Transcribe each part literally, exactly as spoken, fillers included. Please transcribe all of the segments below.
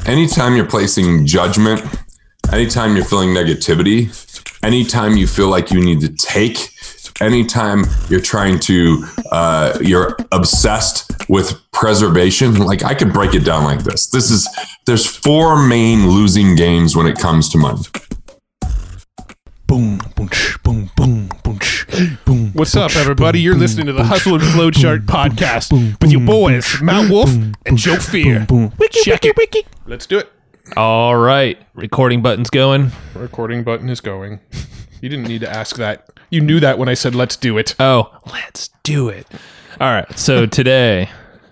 anytime you're placing judgment, anytime you're feeling negativity, anytime you feel like you need to take, anytime you're trying to, uh, you're obsessed with preservation, like I could break it down like this. This is, there's four main losing games when it comes to money. Boom, boom, boom, boom, boom, boom. What's up, everybody? You're listening to the Hustle and Flow Chart podcast with your boys, Matt Wolf and Joe Fear. Check it. Let's do it. All right. Recording button's going. Recording button is going. You didn't need to ask that. You knew that when I said, let's do it. Oh, let's do it. All right. So today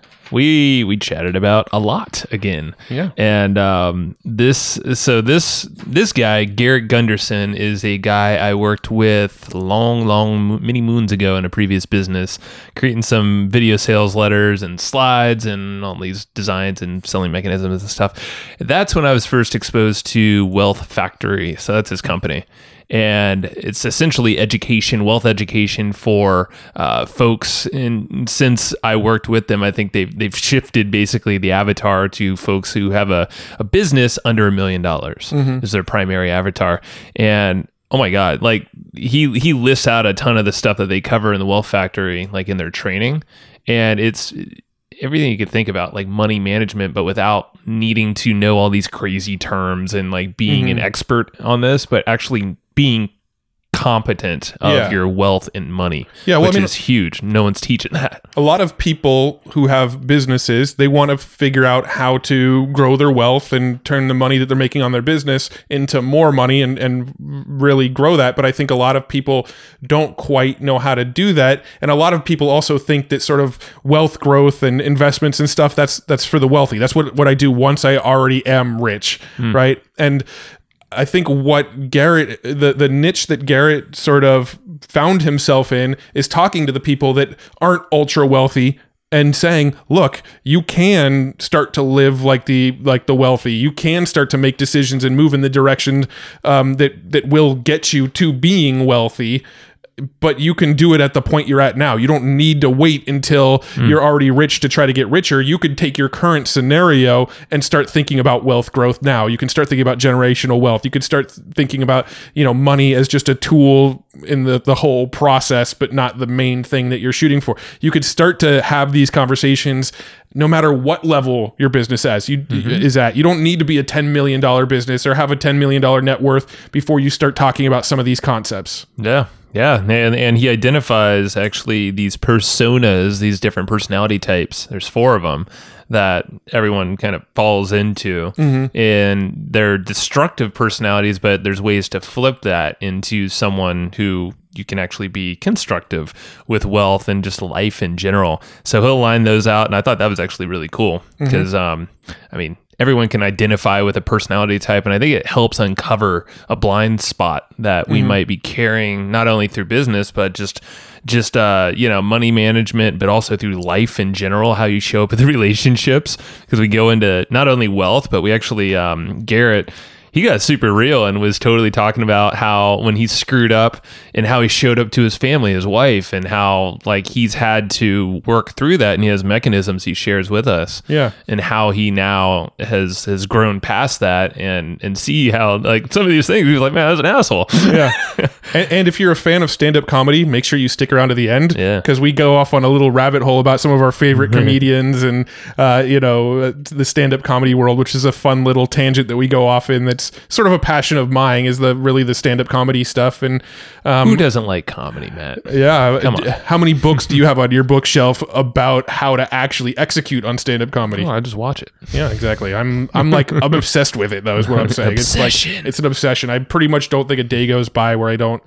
we we chatted about a lot again. Yeah. And um, this, so this this guy, Garrett Gunderson, is a guy I worked with long, long, many moons ago in a previous business, creating some video sales letters and slides and all these designs and selling mechanisms and stuff. That's when I was first exposed to Wealth Factory. So that's his company. And it's essentially education, wealth education for uh, folks. And since I worked with them, I think they've they've shifted basically the avatar to folks who have a, a business under a million dollars is their primary avatar. And oh my God, like he he lists out a ton of the stuff that they cover in the Wealth Factory, like in their training, and it's everything you could think about, like money management, but without needing to know all these crazy terms and like being mm-hmm. an expert on this, but actually being competent of yeah. your wealth and money, yeah, well, which I mean, is huge. No one's teaching that. A lot of people who have businesses, they want to figure out how to grow their wealth and turn the money that they're making on their business into more money and, and really grow that. But I think a lot of people don't quite know how to do that. And a lot of people also think that sort of wealth growth and investments and stuff, that's that's for the wealthy. That's what, what I do once I already am rich, mm. right? And I think what Garrett, the, the niche that Garrett sort of found himself in is talking to the people that aren't ultra wealthy and saying, look, you can start to live like the like the wealthy. You can start to make decisions and move in the direction um, that, that will get you to being wealthy. But you can do it at the point you're at now. You don't need to wait until mm. you're already rich to try to get richer. You could take your current scenario and start thinking about wealth growth now. You can start thinking about generational wealth. You could start thinking about, you know, money as just a tool in the, the whole process, but not the main thing that you're shooting for. You could start to have these conversations no matter what level your business as you mm-hmm. is at. You don't need to be a ten million dollars business or have a ten million dollars net worth before you start talking about some of these concepts. Yeah. Yeah, and and he identifies actually these personas, these different personality types. There's four of them that everyone kind of falls into, mm-hmm. and they're destructive personalities, but there's ways to flip that into someone who you can actually be constructive with wealth and just life in general. So he'll line those out, and I thought that was actually really cool because, mm-hmm. um, I mean, everyone can identify with a personality type, and I think it helps uncover a blind spot that we mm-hmm. might be carrying not only through business, but just just uh, you know, money management, but also through life in general, how you show up with relationships. Because we go into not only wealth, but we actually um, Garrett. He got super real and was totally talking about how when he screwed up and how he showed up to his family, his wife, and how like he's had to work through that, and he has mechanisms he shares with us. Yeah. And how he now has has grown past that and and see how like some of these things he's like, man, I was an asshole. Yeah. and, and if you're a fan of stand-up comedy, make sure you stick around to the end. Yeah. Because we go off on a little rabbit hole about some of our favorite comedians and uh, you know, the stand-up comedy world, which is a fun little tangent that we go off in. That's sort of a passion of mine, is the really the stand-up comedy stuff. And um, who doesn't like comedy, Matt? Yeah. Come on. How many books do you have on your bookshelf about how to actually execute on stand-up comedy? Oh, I just watch it. Yeah, exactly. I'm I'm like I'm obsessed with it though, is what I'm saying. Obsession. It's like it's an obsession. I pretty much don't think a day goes by where I don't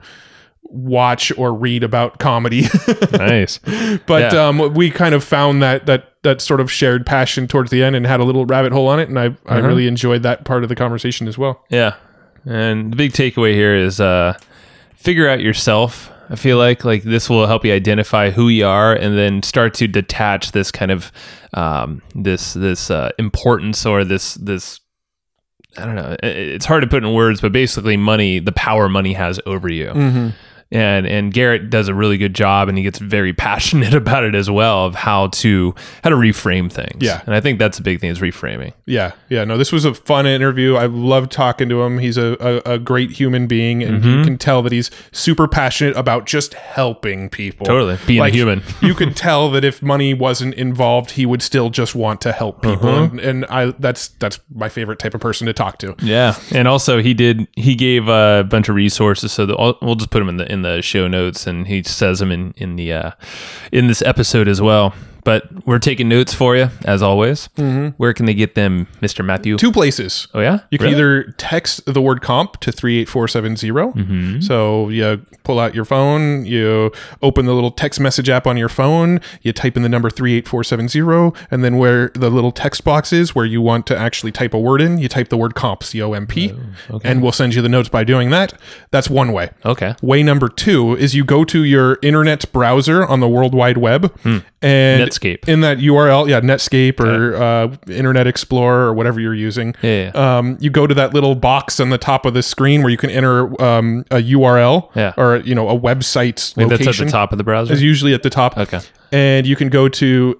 watch or read about comedy. Nice. But yeah. um, we kind of found that that that sort of shared passion towards the end and had a little rabbit hole on it, and I uh-huh. I really enjoyed that part of the conversation as well. Yeah. And the big takeaway here is uh, figure out yourself. I feel like like this will help you identify who you are, and then start to detach this kind of um, this this uh, importance or this this I don't know. It's hard to put in words, but basically, money, the power money has over you. Mm-hmm. And and Garrett does a really good job, and he gets very passionate about it as well, of how to how to reframe things. Yeah. And I think that's a big thing, is reframing. Yeah. Yeah. No, this was a fun interview. I loved talking to him. He's a, a, a great human being, and Mm-hmm. you can tell that he's super passionate about just helping people. Totally. Being a Like, human. You could tell that if money wasn't involved, he would still just want to help people. Uh-huh. And, and I that's that's my favorite type of person to talk to. Yeah, and also he did he gave a bunch of resources, so the, we'll just put them in the in the show notes, and he says them in in the uh, in this episode as well. But we're taking notes for you, as always. Mm-hmm. Where can they get them, Mister Matthew? Two places. Oh, yeah? You can Really? either text the word comp to three eight four seven zero. Mm-hmm. So you pull out your phone, you open the little text message app on your phone, you type in the number three eight four seven zero, and then where the little text box is where you want to actually type a word in, you type the word comp, C O M P, Oh, okay. and we'll send you the notes by doing that. That's one way. Okay. Way number two is you go to your internet browser on the World Wide Web, and Netscape. in that U R L, yeah, Netscape or uh, Internet Explorer or whatever you're using. Yeah, Um, you go to that little box on the top of the screen where you can enter um, a U R L Yeah. or you know a website's I think location. that's at the top of the browser. Is usually at the top. Okay. And you can go to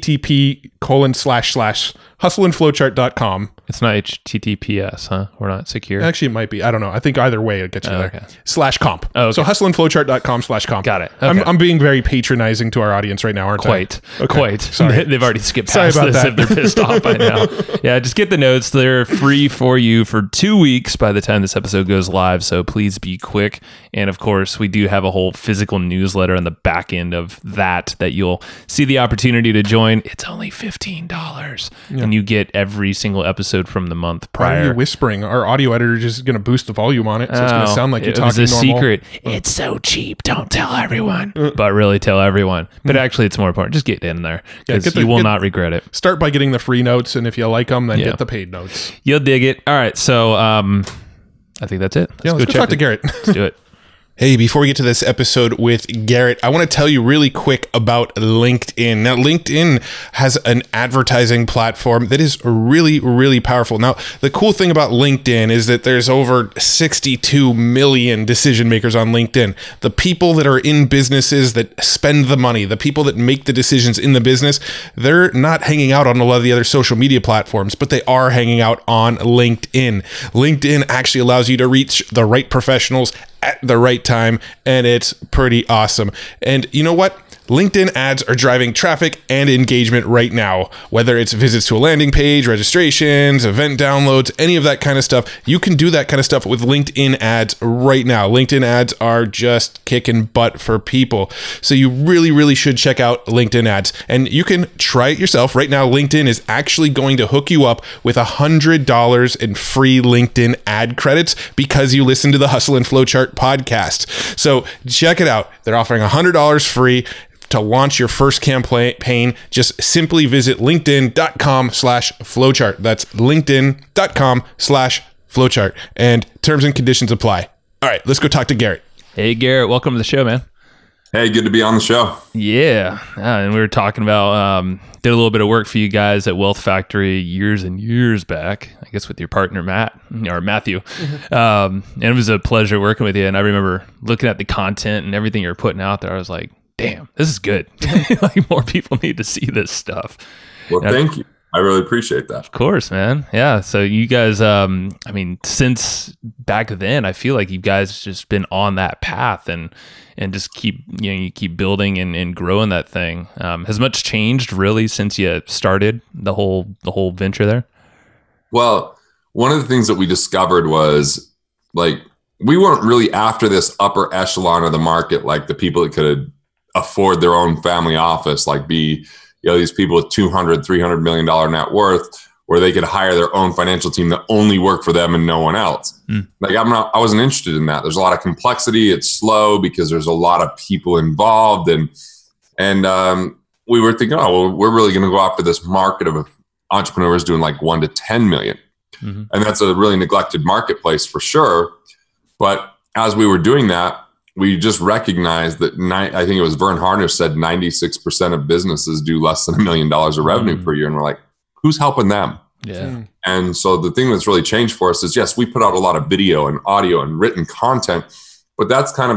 http colon slash slash hustleandflowchart dot com. It's not H T T P S, huh? We're not secure. Actually, it might be. I don't know. I think either way it gets you Oh, there. okay. Slash comp. Oh, okay. So hustleandflowchart dot com slash comp. Got it. I'm, Okay. I'm being very patronizing to our audience right now, aren't Quite, I? Okay. quite. Sorry. They've already skipped Sorry past about this that. if they're pissed off by now. Yeah, just get the notes. They're free for you for two weeks by the time this episode goes live. So please be quick. And of course, we do have a whole physical newsletter on the back end of that that you'll see the opportunity to join. It's only fifteen dollars, and you get every single episode from the month Why are prior. you whispering? Our audio editor is just going to boost the volume on it, so it's going to Oh, sound like you're it was talking a normal. secret. It's so cheap. Don't tell everyone, Uh. but really tell everyone. But actually, it's more important. Just get in there because get the- you will get- not regret it. Start by getting the free notes, and if you like them, then Yeah. get the paid notes. You'll dig it. All right, so um, I think that's it. Yeah, let's go check talk to it. Garrett. Let's do it. Hey, before we get to this episode with Garrett, I want to tell you really quick about LinkedIn. Now, LinkedIn has an advertising platform that is really, really powerful. Now, the cool thing about LinkedIn is that there's over sixty-two million decision makers on LinkedIn. The people that are in businesses that spend the money, the people that make the decisions in the business, they're not hanging out on a lot of the other social media platforms, but they are hanging out on LinkedIn. LinkedIn actually allows you to reach the right professionals at the right time, and it's pretty awesome. And you know what? LinkedIn ads are driving traffic and engagement right now. Whether it's visits to a landing page, registrations, event downloads, any of that kind of stuff, you can do that kind of stuff with LinkedIn ads right now. LinkedIn ads are just kicking butt for people. So you really, really should check out LinkedIn ads. And you can try it yourself. Right now, LinkedIn is actually going to hook you up with one hundred dollars in free LinkedIn ad credits because you listen to the Hustle and Flowchart podcast. So check it out. They're offering one hundred dollars free to launch your first campaign. Just simply visit linkedin.com slash flowchart. That's linkedin.com slash flowchart. And terms and conditions apply. All right, let's go talk to Garrett. Hey, Garrett, welcome to the show, man. Hey, good to be on the show. Yeah, yeah, and we were talking about um, did a little bit of work for you guys at Wealth Factory years and years back. I guess with your partner Matt or Matthew, mm-hmm. um, and it was a pleasure working with you. And I remember looking at the content and everything you're putting out there. I was like, damn, this is good. Like more people need to see this stuff. Well, Yeah. thank you. I really appreciate that. Of course, man. Yeah. So you guys, um, I mean, since back then, I feel like you guys just been on that path and and just keep you know you keep building and, and growing that thing. Um, has much changed really since you started the whole the whole venture there? Well, one of the things that we discovered was like we weren't really after this upper echelon of the market, like the people that could afford their own family office, like be, you know, these people with two hundred, three hundred million dollars net worth, where they could hire their own financial team that only work for them and no one else. Mm. Like I'm not, I wasn't interested in that. There's a lot of complexity. It's slow because there's a lot of people involved. And, and um, we were thinking, oh, well, we're really going to go after this market of entrepreneurs doing like one to ten million. Mm-hmm. And that's a really neglected marketplace for sure. But as we were doing that, we just recognized that ni- I think it was Vern Harnish said ninety-six percent of businesses do less than a million dollars of revenue mm. per year. And we're like, who's helping them? Yeah. Mm. And so the thing that's really changed for us is, yes, we put out a lot of video and audio and written content, but that's kind of like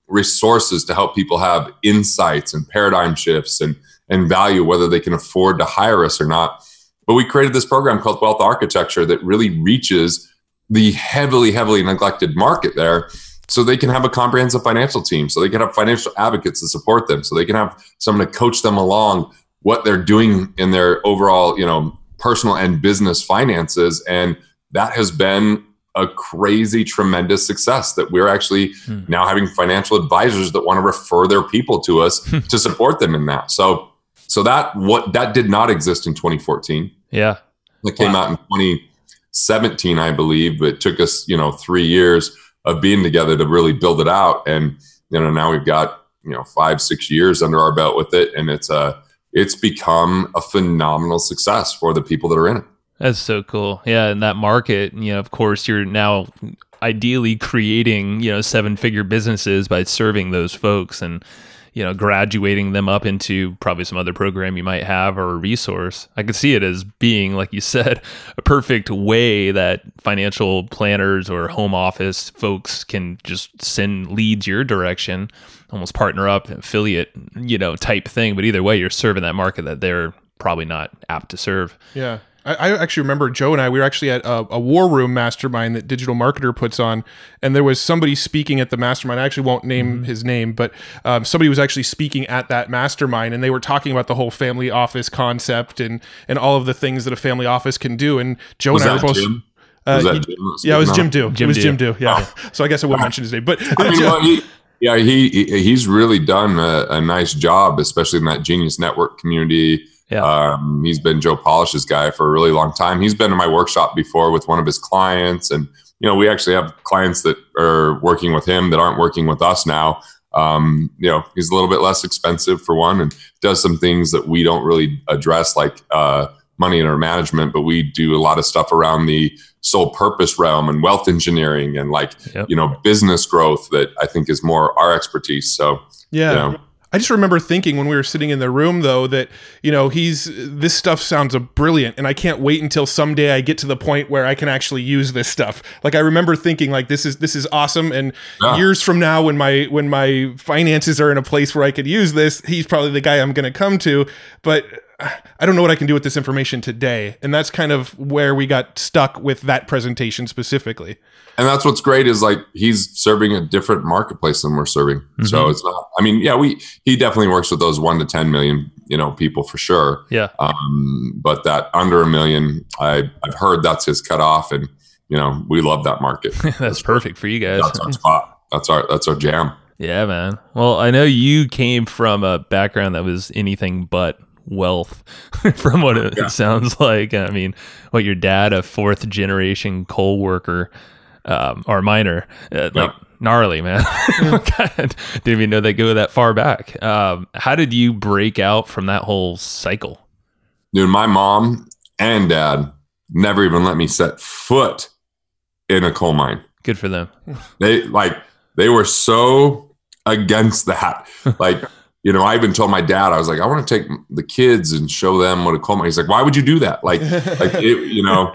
resources to help people have insights and paradigm shifts and, and value, whether they can afford to hire us or not. But we created this program called Wealth Architecture that really reaches the heavily, heavily neglected market there, so they can have a comprehensive financial team, so they can have financial advocates to support them, so they can have someone to coach them along what they're doing in their overall, you know, personal and business finances. And that has been a crazy, tremendous success that we're actually hmm. now having financial advisors that want to refer their people to us to support them in that. So, so that what that did not exist in twenty fourteen. Yeah. It came wow. out in twenty seventeen, I believe, but it took us, you know, three years of being together to really build it out. And, you know, now we've got, you know, five, six years under our belt with it. And it's a, it's become a phenomenal success for the people that are in it. That's so cool. Yeah. In that market, you know, of course, you're now ideally creating, you know, seven figure businesses by serving those folks and, you know, graduating them up into probably some other program you might have or a resource. I could see it as being, like you said, a perfect way that financial planners or home office folks can just send leads your direction, almost partner up, affiliate, you know, type thing. But either way, you're serving that market that they're probably not apt to serve. Yeah. I actually remember Joe and I, we were actually at a, a war room mastermind that Digital Marketer puts on. And there was somebody speaking at the mastermind. I actually won't name mm-hmm. his name, but um, somebody was actually speaking at that mastermind, and they were talking about the whole family office concept and, and all of the things that a family office can do. And Joe was and I were both... Jim? Uh, was that he, Jim yeah, it was Jim Do. Jim it was Do. Jim Do. Yeah. Oh. So I guess I wouldn't mention his name, but I mean, well, he, yeah, he he's really done a, a nice job, especially in that Genius Network community. Yeah. Um, he's been Joe Polish's guy for a really long time. He's been in my workshop before with one of his clients. And, you know, we actually have clients that are working with him that aren't working with us now. Um, you know, he's a little bit less expensive for one, and does some things that we don't really address, like uh, money under management, but we do a lot of stuff around the soul purpose realm and wealth engineering and like, yep. you know, business growth that I think is more our expertise. So, yeah. You know, I just remember thinking when we were sitting in the room, though, that, you know, he's, this stuff sounds brilliant, and I can't wait until someday I get to the point where I can actually use this stuff. Like, I remember thinking, like, this is, this is awesome. And yeah. years from now, when my, when my finances are in a place where I could use this, he's probably the guy I'm going to come to. But I don't know what I can do with this information today. And that's kind of where we got stuck with that presentation specifically. And that's what's great is like he's serving a different marketplace than we're serving. Mm-hmm. So it's not, I mean, yeah, we, he definitely works with those one to ten million, you know, people for sure. Yeah. Um, but that under a million, I, I've heard that's his cutoff, and, you know, we love that market. That's, that's perfect for you guys. That's our spot. That's our, that's our jam. Yeah, man. Well, I know you came from a background that was anything but wealth from what it yeah. sounds like. I mean, what, your dad, a fourth generation coal worker, um, or miner, uh, like yeah. gnarly, man. God, didn't even know they go that far back. Um, how did you break out from that whole cycle? Dude, my mom and dad never even let me set foot in a coal mine. Good for them. They like, they were so against that. Like, you know, I even told my dad, I was like, I want to take the kids and show them what a coal mine. He's like, why would you do that? Like, like it, you know,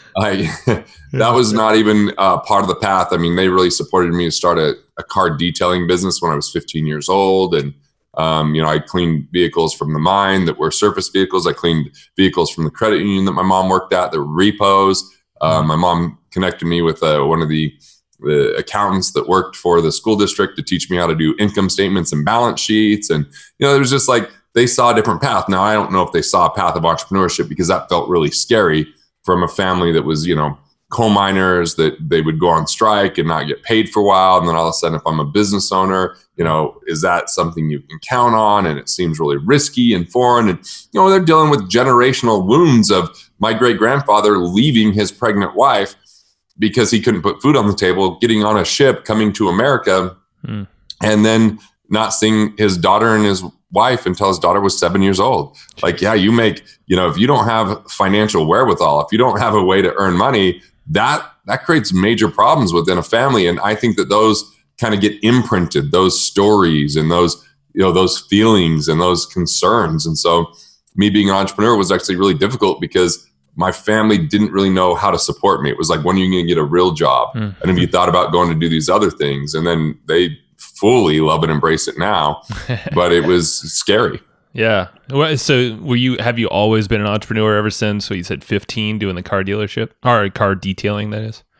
I that was not even uh, part of the path. I mean, they really supported me to start a, a car detailing business when I was fifteen years old. And, um, you know, I cleaned vehicles from the mine that were surface vehicles. I cleaned vehicles from the credit union that my mom worked at, the repos. Uh, my mom connected me with uh, one of the the accountants that worked for the school district to teach me how to do income statements and balance sheets. And, you know, it was just like, they saw a different path. Now, I don't know if they saw a path of entrepreneurship, because that felt really scary from a family that was, you know, coal miners, that they would go on strike and not get paid for a while. And then all of a sudden, if I'm a business owner, you know, is that something you can count on? And it seems really risky and foreign. And, you know, they're dealing with generational wounds of my great grandfather leaving his pregnant wife because he couldn't put food on the table, getting on a ship, coming to America, mm. and then not seeing his daughter and his wife until his daughter was seven years old. Jeez. Like, yeah, you make, you know, if you don't have financial wherewithal, if you don't have a way to earn money, that, that creates major problems within a family. And I think that those kind of get imprinted, those stories and those, you know, those feelings and those concerns. And so me being an entrepreneur was actually really difficult, because my family didn't really know how to support me. It was like, when are you going to get a real job? Mm-hmm. And if you thought about going to do these other things? And then they fully love and embrace it now, but it was scary. Yeah. Well, so were you, have you always been an entrepreneur ever since? So you said fifteen doing the car dealership or car detailing, that is?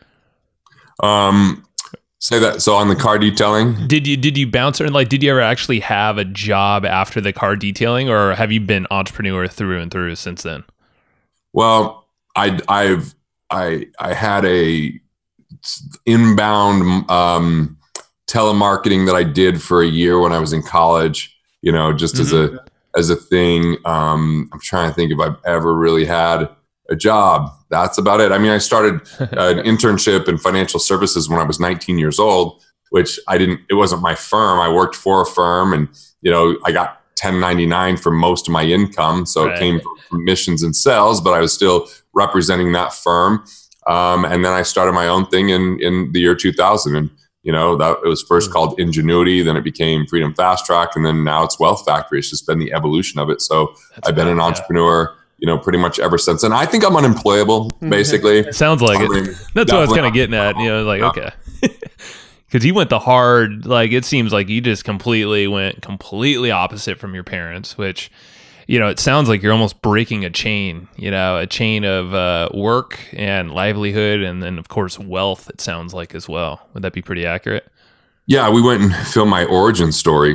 Um, say that. So on the car detailing, did you, did you bounce or like, did you ever actually have a job after the car detailing, or have you been entrepreneur through and through since then? Well, I, I've, I, I had a inbound, um, telemarketing that I did for a year when I was in college, you know, just mm-hmm. as a, as a thing. Um, I'm trying to think if I've ever really had a job. That's about it. I mean, I started an internship in financial services when I was nineteen years old, which I didn't, it wasn't my firm. I worked for a firm, and, you know, I got ten ninety-nine for most of my income. So right. It came from commissions and sales, but I was still representing that firm. Um, and then I started my own thing in, in the year two thousand. And, you know, that it was first called Ingenuity, then it became Freedom Fast Track, and then now it's Wealth Factory. It's just been the evolution of it. So That's I've been an entrepreneur, yeah. you know, pretty much ever since. And I think I'm unemployable, basically. It sounds like I it. mean, That's what I was kind of getting at. You know, like, yeah. okay. Because you went the hard, like, it seems like you just completely went completely opposite from your parents, which, you know, it sounds like you're almost breaking a chain, you know, a chain of uh, work and livelihood, and then, of course, wealth, it sounds like, as well. Would that be pretty accurate? Yeah, we went and filmed my origin story,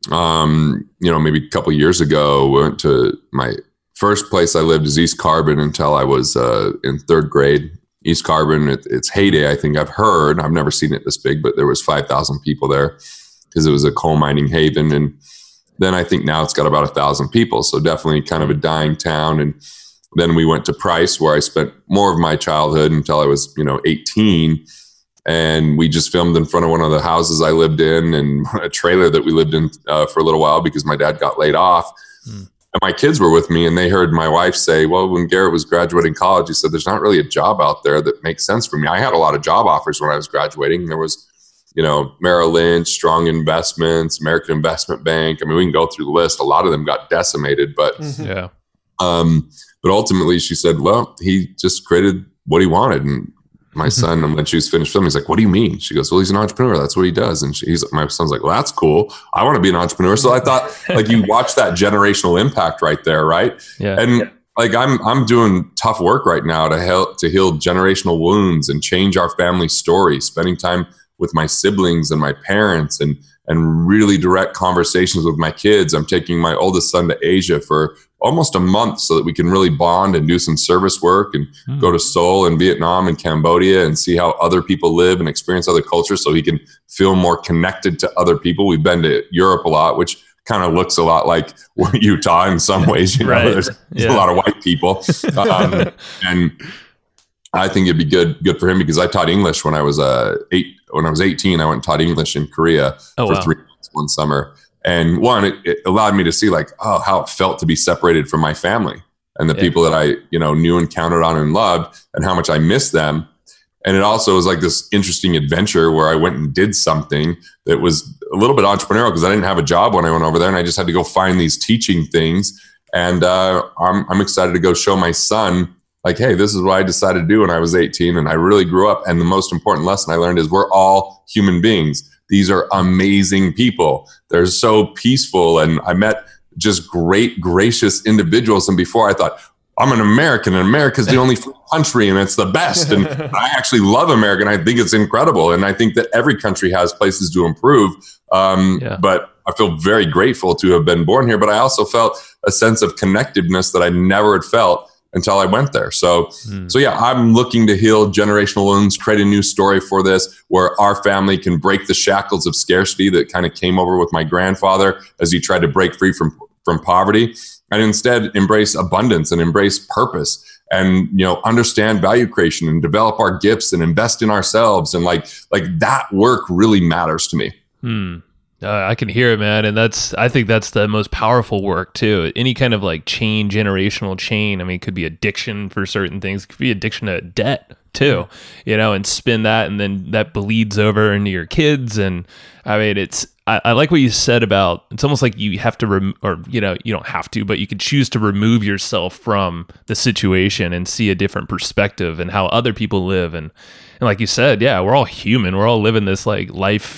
um, you know, maybe a couple of years ago. We went to my first place I lived is East Carbon until I was uh, in third grade. East Carbon, it, its heyday, I think I've heard, I've never seen it this big, but there was five thousand people there because it was a coal mining haven. And then I think now it's got about a thousand people. So definitely kind of a dying town. And then we went to Price, where I spent more of my childhood until I was, you know, eighteen. And we just filmed in front of one of the houses I lived in, and a trailer that we lived in uh, for a little while because my dad got laid off. Mm. And my kids were with me, and they heard my wife say, well, when Garrett was graduating college, he said, there's not really a job out there that makes sense for me. I had a lot of job offers when I was graduating. There was, you know, Merrill Lynch, Strong Investments, American Investment Bank. I mean, we can go through the list. A lot of them got decimated, but mm-hmm. yeah. Um, but ultimately she said, well, he just created what he wanted. And my son, when she was finished filming, he's like, what do you mean? She goes, well, he's an entrepreneur. That's what he does. And she, he's, my son's like, well, that's cool. I want to be an entrepreneur. So I thought, like, you watch that generational impact right there, right? Yeah. And yeah. like, I'm I'm doing tough work right now to help to heal generational wounds and change our family story, spending time with my siblings and my parents, and and really direct conversations with my kids. I'm taking my oldest son to Asia for almost a month so that we can really bond and do some service work, and mm. go to Seoul and Vietnam and Cambodia and see how other people live and experience other cultures so he can feel more connected to other people. We've been to Europe a lot, which kind of looks a lot like Utah in some ways. You know, right. there's, there's yeah. a lot of white people. Um, and I think it'd be good good for him because I taught English when I was uh, eight. When I was eighteen, I went and taught English in Korea oh, for wow. three months one summer. And one, it, it allowed me to see like, oh, how it felt to be separated from my family and the yeah. people that I, you know, knew and counted on and loved, and how much I missed them. And it also was like this interesting adventure where I went and did something that was a little bit entrepreneurial because I didn't have a job when I went over there, and I just had to go find these teaching things. And uh, I'm, I'm excited to go show my son, like, hey, this is what I decided to do when I was eighteen, and I really grew up. And the most important lesson I learned is we're all human beings. These are amazing people. They're so peaceful. And I met just great, gracious individuals. And before I thought, I'm an American, and America's the only country and it's the best. And I actually love America, and I think it's incredible. And I think that every country has places to improve. Um, yeah. But I feel very grateful to have been born here. But I also felt a sense of connectiveness that I never had felt until I went there. So, mm. so yeah, I'm looking to heal generational wounds, create a new story for this, where our family can break the shackles of scarcity that kind of came over with my grandfather as he tried to break free from, from poverty, and instead embrace abundance and embrace purpose, and, you know, understand value creation and develop our gifts and invest in ourselves. And like, like that work really matters to me. Hmm. Uh, I can hear it, man. And that's, I think that's the most powerful work too. Any kind of like chain, generational chain. I mean, it could be addiction for certain things. It could be addiction to debt too, you know, and spin that, and then that bleeds over into your kids. And I mean, it's, I, I like what you said about, it's almost like you have to, rem- or, you know, you don't have to, but you could choose to remove yourself from the situation and see a different perspective and how other people live. And, and like you said, yeah, we're all human. We're all living this like life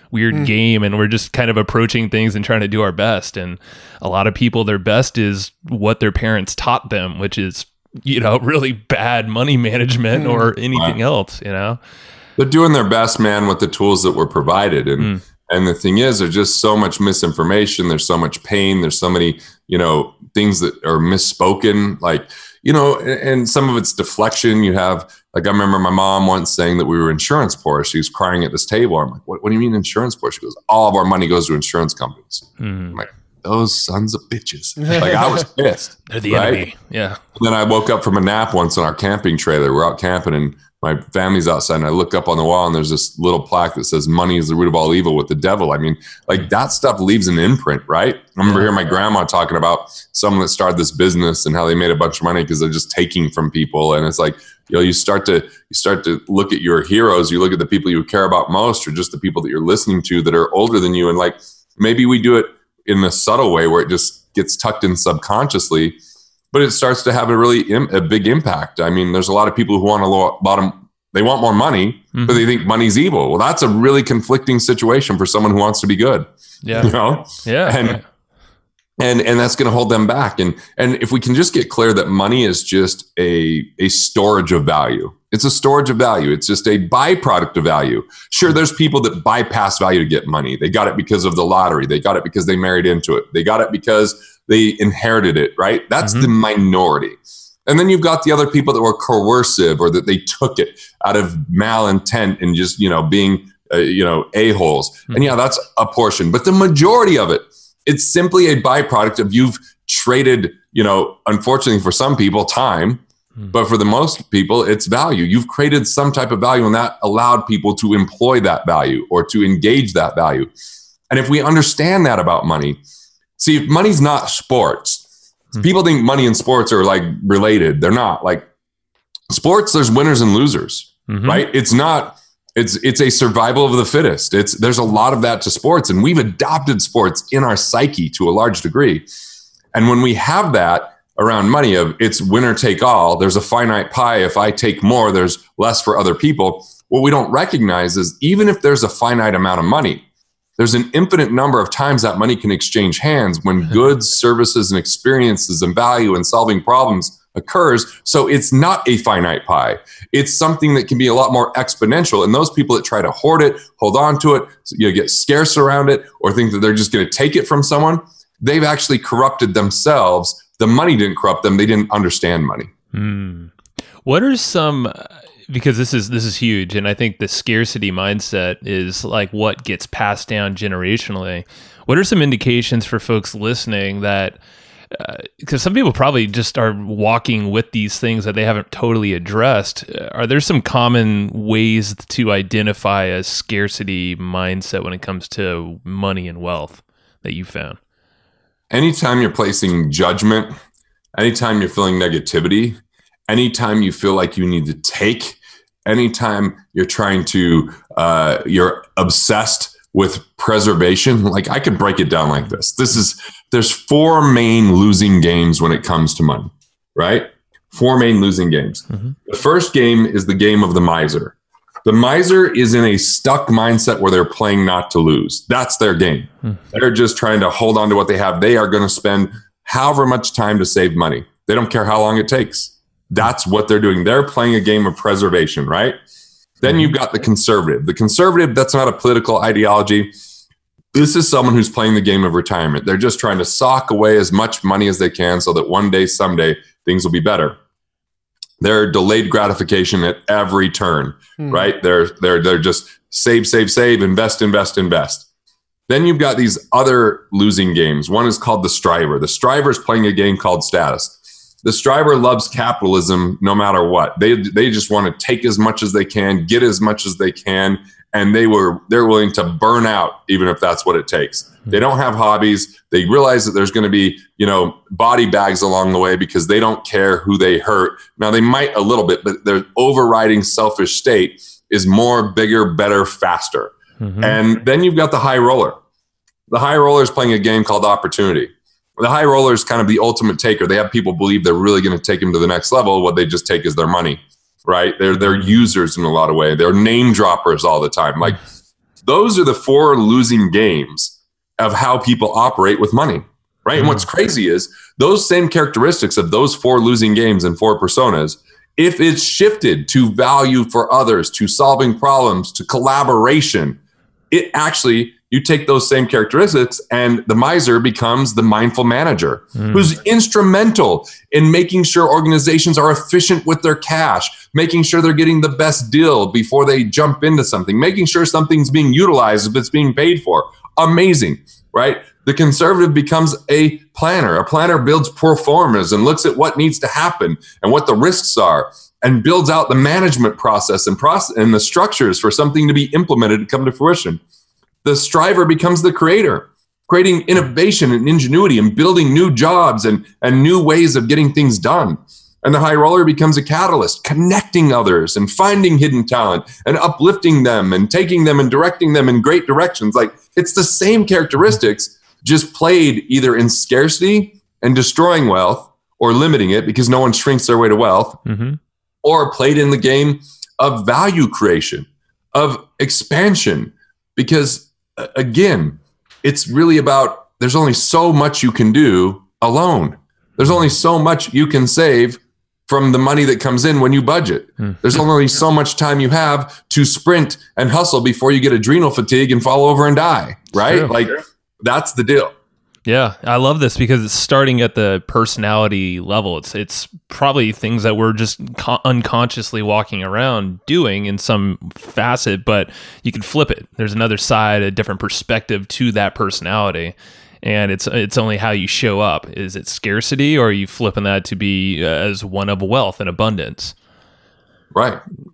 weird mm. game, and we're just kind of approaching things and trying to do our best. And a lot of people, their best is what their parents taught them, which is, you know, really bad money management mm. or anything right. else, you know? They're doing their best, man, with the tools that were provided. And mm. and the thing is, there's just so much misinformation. There's so much pain. There's so many, you know, things that are misspoken, like, you know, and, and some of it's deflection. You have, like, I remember my mom once saying that we were insurance poor. She was crying at this table. I'm like, what, what do you mean insurance poor? She goes, all of our money goes to insurance companies. Mm. I'm like, those sons of bitches. Like, I was pissed. They're the right? enemy. Yeah. And then I woke up from a nap once on our camping trailer. We're out camping and my family's outside, and I look up on the wall and there's this little plaque that says money is the root of all evil with the devil. I mean, like, that stuff leaves an imprint, right? I remember hearing my grandma talking about someone that started this business and how they made a bunch of money because they're just taking from people. And it's like, you know, you start to, you start to look at your heroes. You look at the people you care about most, or just the people that you're listening to that are older than you. And like, maybe we do it in a subtle way where it just gets tucked in subconsciously, but it starts to have a really Im- a big impact. I mean, there's a lot of people who want a lot bottom, they want more money, mm-hmm. but they think money's evil. Well, that's a really conflicting situation for someone who wants to be good. Yeah. You know? Yeah. And, yeah. and, and that's going to hold them back. And, and if we can just get clear that money is just a, a storage of value, it's a storage of value. It's just a byproduct of value. Sure, there's people that bypass value to get money. They got it because of the lottery. They got it because they married into it. They got it because they inherited it, right? That's mm-hmm. the minority. And then you've got the other people that were coercive, or that they took it out of malintent and just, you know, being, uh, you know, a-holes. Mm-hmm. And yeah, that's a portion. But the majority of it, it's simply a byproduct of you've traded, you know, unfortunately for some people, time. But for the most people, it's value. You've created some type of value, and that allowed people to employ that value or to engage that value. And if we understand that about money, see, money's not sports. Hmm. People think money and sports are like related. They're not. Like, sports, there's winners and losers, mm-hmm. right? It's not, it's it's a survival of the fittest. It's there's a lot of that to sports, and we've adopted sports in our psyche to a large degree. And when we have that around money, of it's winner take all, there's a finite pie. If I take more, there's less for other people. What we don't recognize is, even if there's a finite amount of money, there's an infinite number of times that money can exchange hands when goods, services, and experiences and value and solving problems occurs. So it's not a finite pie. It's something that can be a lot more exponential. And those people that try to hoard it, hold on to it, you know, get scarce around it, or think that they're just going to take it from someone, they've actually corrupted themselves. The money didn't corrupt them. They didn't understand money. Mm. What are some, because this is this is huge, and I think the scarcity mindset is like what gets passed down generationally. What are some indications for folks listening that, because uh, some people probably just are walking with these things that they haven't totally addressed. Are there some common ways to identify a scarcity mindset when it comes to money and wealth that you found? Anytime you're placing judgment, anytime you're feeling negativity, anytime you feel like you need to take, anytime you're trying to, uh, you're obsessed with preservation, like, I could break it down like this. This is, there's four main losing games when it comes to money, right? Four main losing games. Mm-hmm. The first game is the game of the miser. The miser is in a stuck mindset where they're playing not to lose. That's their game. Hmm. They're just trying to hold on to what they have. They are going to spend however much time to save money. They don't care how long it takes. That's what they're doing. They're playing a game of preservation, right? Then you've got the conservative. The conservative, that's not a political ideology. This is someone who's playing the game of retirement. They're just trying to sock away as much money as they can so that one day, someday, things will be better. They're delayed gratification at every turn, mm. right? They're they're they're just save, save, save, invest, invest, invest. Then you've got these other losing games. One is called the striver. The striver is playing a game called status. The striver loves capitalism no matter what. They they just want to take as much as they can, get as much as they can, and they were they're willing to burn out even if that's what it takes. They don't have hobbies. They realize that there's going to be, you know, body bags along the way because they don't care who they hurt. Now, they might a little bit, but their overriding selfish state is more, bigger, better, faster. Mm-hmm. And then you've got the high roller. The high roller is playing a game called opportunity. The high roller is kind of the ultimate taker. They have people believe they're really going to take them to the next level. What they just take is their money, right? They're they're users in a lot of ways. They're name droppers all the time. Like, Those are the four losing games of how people operate with money, right? Mm-hmm. And what's crazy is those same characteristics of those four losing games and four personas, if it's shifted to value for others, to solving problems, to collaboration, it actually, you take those same characteristics and the miser becomes the mindful manager mm. who's instrumental in making sure organizations are efficient with their cash, making sure they're getting the best deal before they jump into something, making sure something's being utilized if it's being paid for. Amazing, right? The conservative becomes a planner. A planner builds pro formas and looks at what needs to happen and what the risks are and builds out the management process and process and the structures for something to be implemented and come to fruition. The striver becomes the creator, creating innovation and ingenuity and building new jobs and, and new ways of getting things done. And the high roller becomes a catalyst, connecting others and finding hidden talent and uplifting them and taking them and directing them in great directions. Like, it's the same characteristics, just played either in scarcity and destroying wealth or limiting it because no one shrinks their way to wealth, mm-hmm. or played in the game of value creation, of expansion. Because again, it's really about, there's only so much you can do alone. There's only so much you can save from the money that comes in when you budget. Mm. There's only so much time you have to sprint and hustle before you get adrenal fatigue and fall over and die, right? True. Like, that's the deal. Yeah, I love this because it's starting at the personality level. It's it's probably things that we're just co- unconsciously walking around doing in some facet, but you can flip it. There's another side, a different perspective to that personality, and it's it's only how you show up. Is it scarcity, or are you flipping that to be uh, as one of wealth and abundance? Right.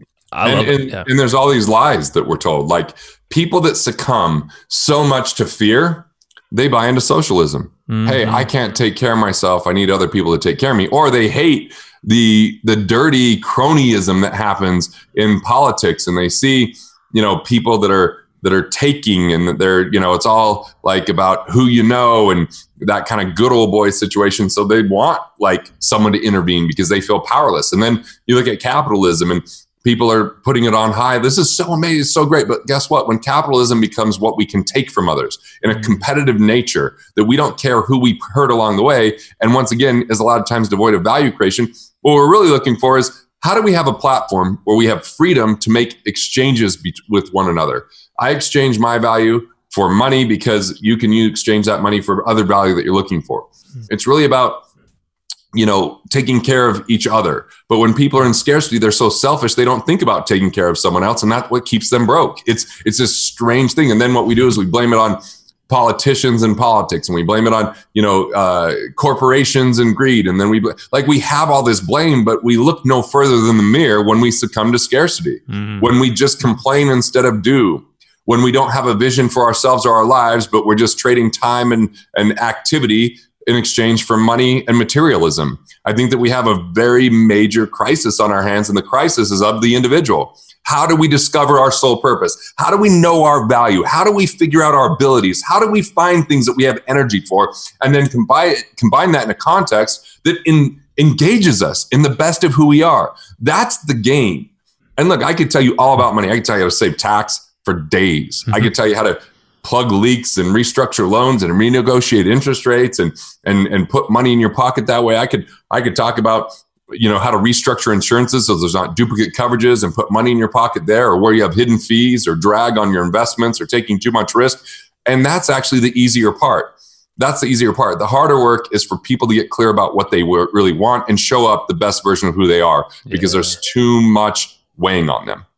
I and, love and, it. Yeah. And there's all these lies that we're told, like people that succumb so much to fear, they buy into socialism. Mm-hmm. Hey, I can't take care of myself. I need other people to take care of me. Or they hate the the dirty cronyism that happens in politics, and they see, you know, people that are that are taking, and they're, you know, it's all like about who you know and that kind of good old boy situation. So they want like someone to intervene because they feel powerless. And then you look at capitalism and people are putting it on high. This is so amazing, so great. But guess what? When capitalism becomes what we can take from others in a competitive nature, that we don't care who we hurt along the way, and once again, is a lot of times devoid of value creation, what we're really looking for is, how do we have a platform where we have freedom to make exchanges be- with one another? I exchange my value for money because you can use, exchange that money for other value that you're looking for. Mm-hmm. It's really about, you know, taking care of each other. But when people are in scarcity, they're so selfish, they don't think about taking care of someone else. And that's what keeps them broke. It's, it's this strange thing. And then what we do is we blame it on politicians and politics, and we blame it on, you know, uh, corporations and greed. And then we, like, we have all this blame, but we look no further than the mirror when we succumb to scarcity, mm. when we just complain instead of do, when we don't have a vision for ourselves or our lives, but we're just trading time and, and activity in exchange for money and materialism. I think that we have a very major crisis on our hands, and the crisis is of the individual. How do we discover our sole purpose? How do we know our value? How do we figure out our abilities? How do we find things that we have energy for, and then combine combine that in a context that in, engages us in the best of who we are? That's the game. And look, I could tell you all about money. I could tell you how to save tax for days. Mm-hmm. I could tell you how to plug leaks and restructure loans and renegotiate interest rates and and and put money in your pocket that way. I could I could talk about, you know, how to restructure insurances so there's not duplicate coverages and put money in your pocket there, or where you have hidden fees or drag on your investments or taking too much risk. And that's actually the easier part. That's the easier part. The harder work is for people to get clear about what they really want and show up the best version of who they are, because yeah. there's too much weighing on them.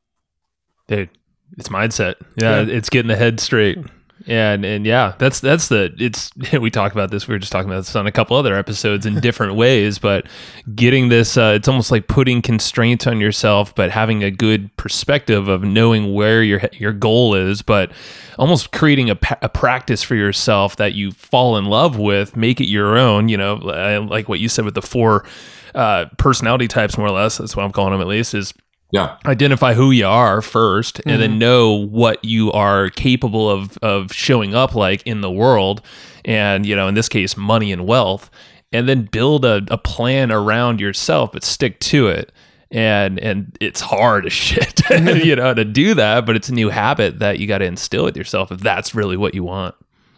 Dude, it's mindset. Yeah, yeah. It's getting the head straight. And and yeah, that's that's the it's we talked about this. We were just talking about this on a couple other episodes in different ways, but getting this, uh, it's almost like putting constraints on yourself, but having a good perspective of knowing where your your goal is, but almost creating a, a practice for yourself that you fall in love with, make it your own. You know, like what you said with the four uh, personality types, more or less. That's what I'm calling them, at least. Is Yeah. Identify who you are first, mm-hmm. and then know what you are capable of of showing up like in the world, and, you know, in this case, money and wealth, and then build a, a plan around yourself, but stick to it. And and it's hard as shit, you know, to do that, but it's a new habit that you got to instill with yourself if that's really what you want.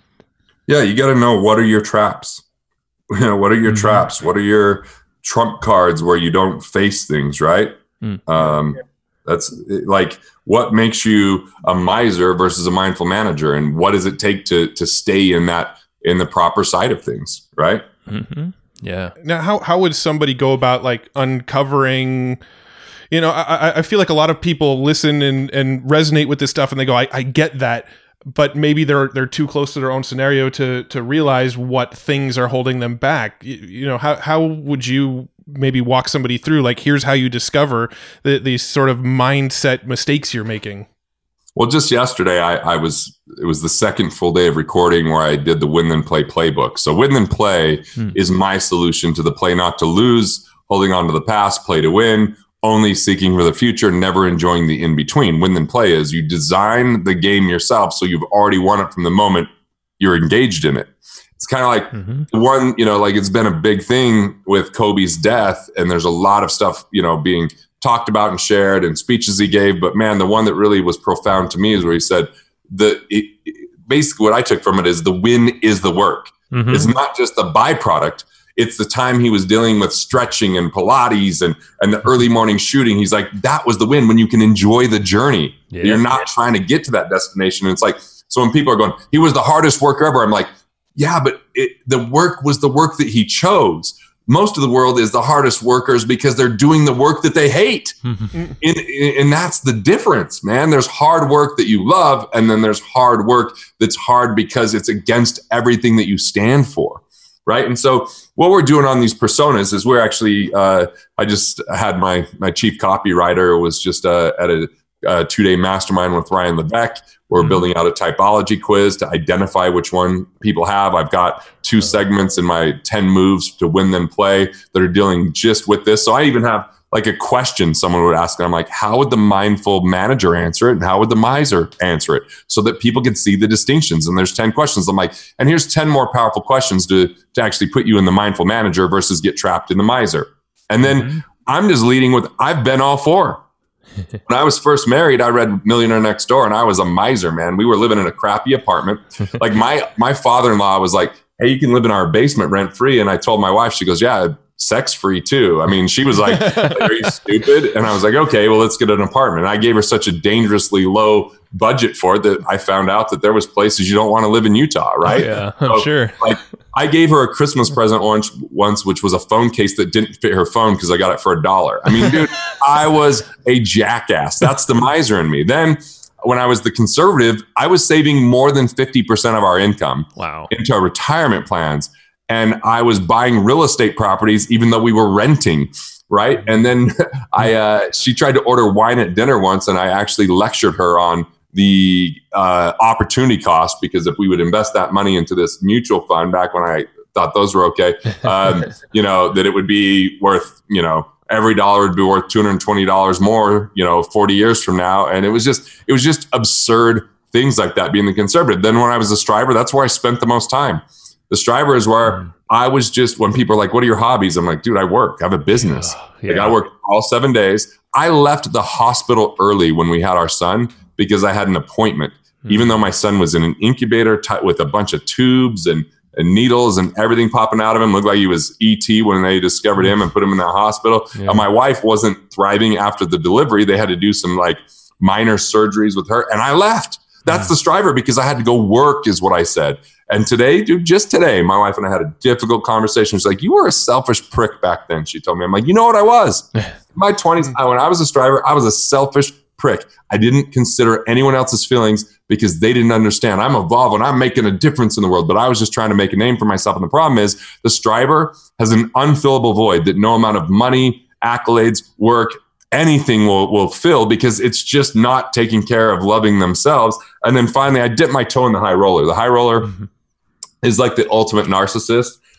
Yeah, you got to know, what are your traps? You know, what are your mm-hmm. traps? What are your trump cards where you don't face things, right? Mm. Um, that's like, what makes you a miser versus a mindful manager, and what does it take to to stay in that in the proper side of things, right? Mm-hmm. Yeah. Now, how how would somebody go about like uncovering? You know, I I feel like a lot of people listen and and resonate with this stuff, and they go, I, I get that, but maybe they're they're too close to their own scenario to to realize what things are holding them back. You, you know, how how would you maybe walk somebody through, like, here's how you discover the, these sort of mindset mistakes you're making? Well, just yesterday, I, I was, it was the second full day of recording where I did the Win Then Play playbook. So Win Then Play hmm. is my solution to the play not to lose, holding on to the past, play to win, only seeking for the future, never enjoying the in-between. Win Then Play is you design the game yourself, so you've already won it from the moment you're engaged in it. It's kind of like mm-hmm. one, you know, like it's been a big thing with Kobe's death, and there's a lot of stuff, you know, being talked about and shared and speeches he gave. But man, the one that really was profound to me is where he said, the it, basically what I took from it is the win is the work. Mm-hmm. It's not just the byproduct. It's the time he was dealing with stretching and Pilates and, and the early morning shooting. He's like, that was the win, when you can enjoy the journey. Yeah. You're not trying to get to that destination. And it's like, so when people are going, he was the hardest worker ever, I'm like, yeah, but it, the work was the work that he chose. Most of the world is the hardest workers because they're doing the work that they hate. and, and that's the difference, man. There's hard work that you love, and then there's hard work that's hard because it's against everything that you stand for, right? And so what we're doing on these personas is we're actually, uh, I just had my my chief copywriter was just uh, at a, a two-day mastermind with Ryan Levesque. We're mm-hmm. building out a typology quiz to identify which one people have. I've got two segments in my ten moves to Win Then Play that are dealing just with this. So I even have like a question someone would ask, and I'm like, how would the mindful manager answer it? And how would the miser answer it? So that people can see the distinctions. And there's ten questions. I'm like, and here's ten more powerful questions to, to actually put you in the mindful manager versus get trapped in the miser. And then mm-hmm. I'm just leading with, I've been all four. When I was first married, I read Millionaire Next Door, and I was a miser, man. We were living in a crappy apartment. Like my my father-in-law was like, hey, you can live in our basement rent free. And I told my wife, she goes, yeah, sex free too. I mean, she was like, are you stupid? And I was like, okay, well, let's get an apartment. And I gave her such a dangerously low budget for it that I found out that there was places you don't want to live in Utah, right? Oh, yeah, I'm so, sure. Like, I gave her a Christmas present once, once, which was a phone case that didn't fit her phone because I got it for a dollar. I mean, dude, I was a jackass. That's the miser in me. Then when I was the conservative, I was saving more than fifty percent of our income wow. into our retirement plans. And I was buying real estate properties, even though we were renting. Right. And then I, uh, she tried to order wine at dinner once, and I actually lectured her on the uh, opportunity cost, because if we would invest that money into this mutual fund back when I thought those were okay, um, you know, that it would be worth, you know, every dollar would be worth two hundred twenty dollars more, you know, forty years from now. And it was just, it was just absurd things like that, being the conservative. Then when I was a striver, that's where I spent the most time. The striver is where mm. I was just, when people are like, what are your hobbies? I'm like, dude, I work, I have a business. Yeah. Like I work all seven days. I left the hospital early when we had our son because I had an appointment, mm. even though my son was in an incubator t- with a bunch of tubes and, and needles and everything popping out of him. Looked like he was E T when they discovered him and put him in that hospital. Yeah. And my wife wasn't thriving after the delivery. They had to do some like minor surgeries with her. And I left. That's the striver, because I had to go work is what I said. And today, dude, just today, my wife and I had a difficult conversation. She's like, you were a selfish prick back then. She told me. I'm like, you know what I was? In my twenties, when I was a striver, I was a selfish prick. I didn't consider anyone else's feelings because they didn't understand. I'm evolving. I'm making a difference in the world, but I was just trying to make a name for myself. And the problem is the striver has an unfillable void that no amount of money, accolades, work, anything will will fill, because it's just not taking care of loving themselves. And then finally, I dipped my toe in the high roller. The high roller mm-hmm. is like the ultimate narcissist.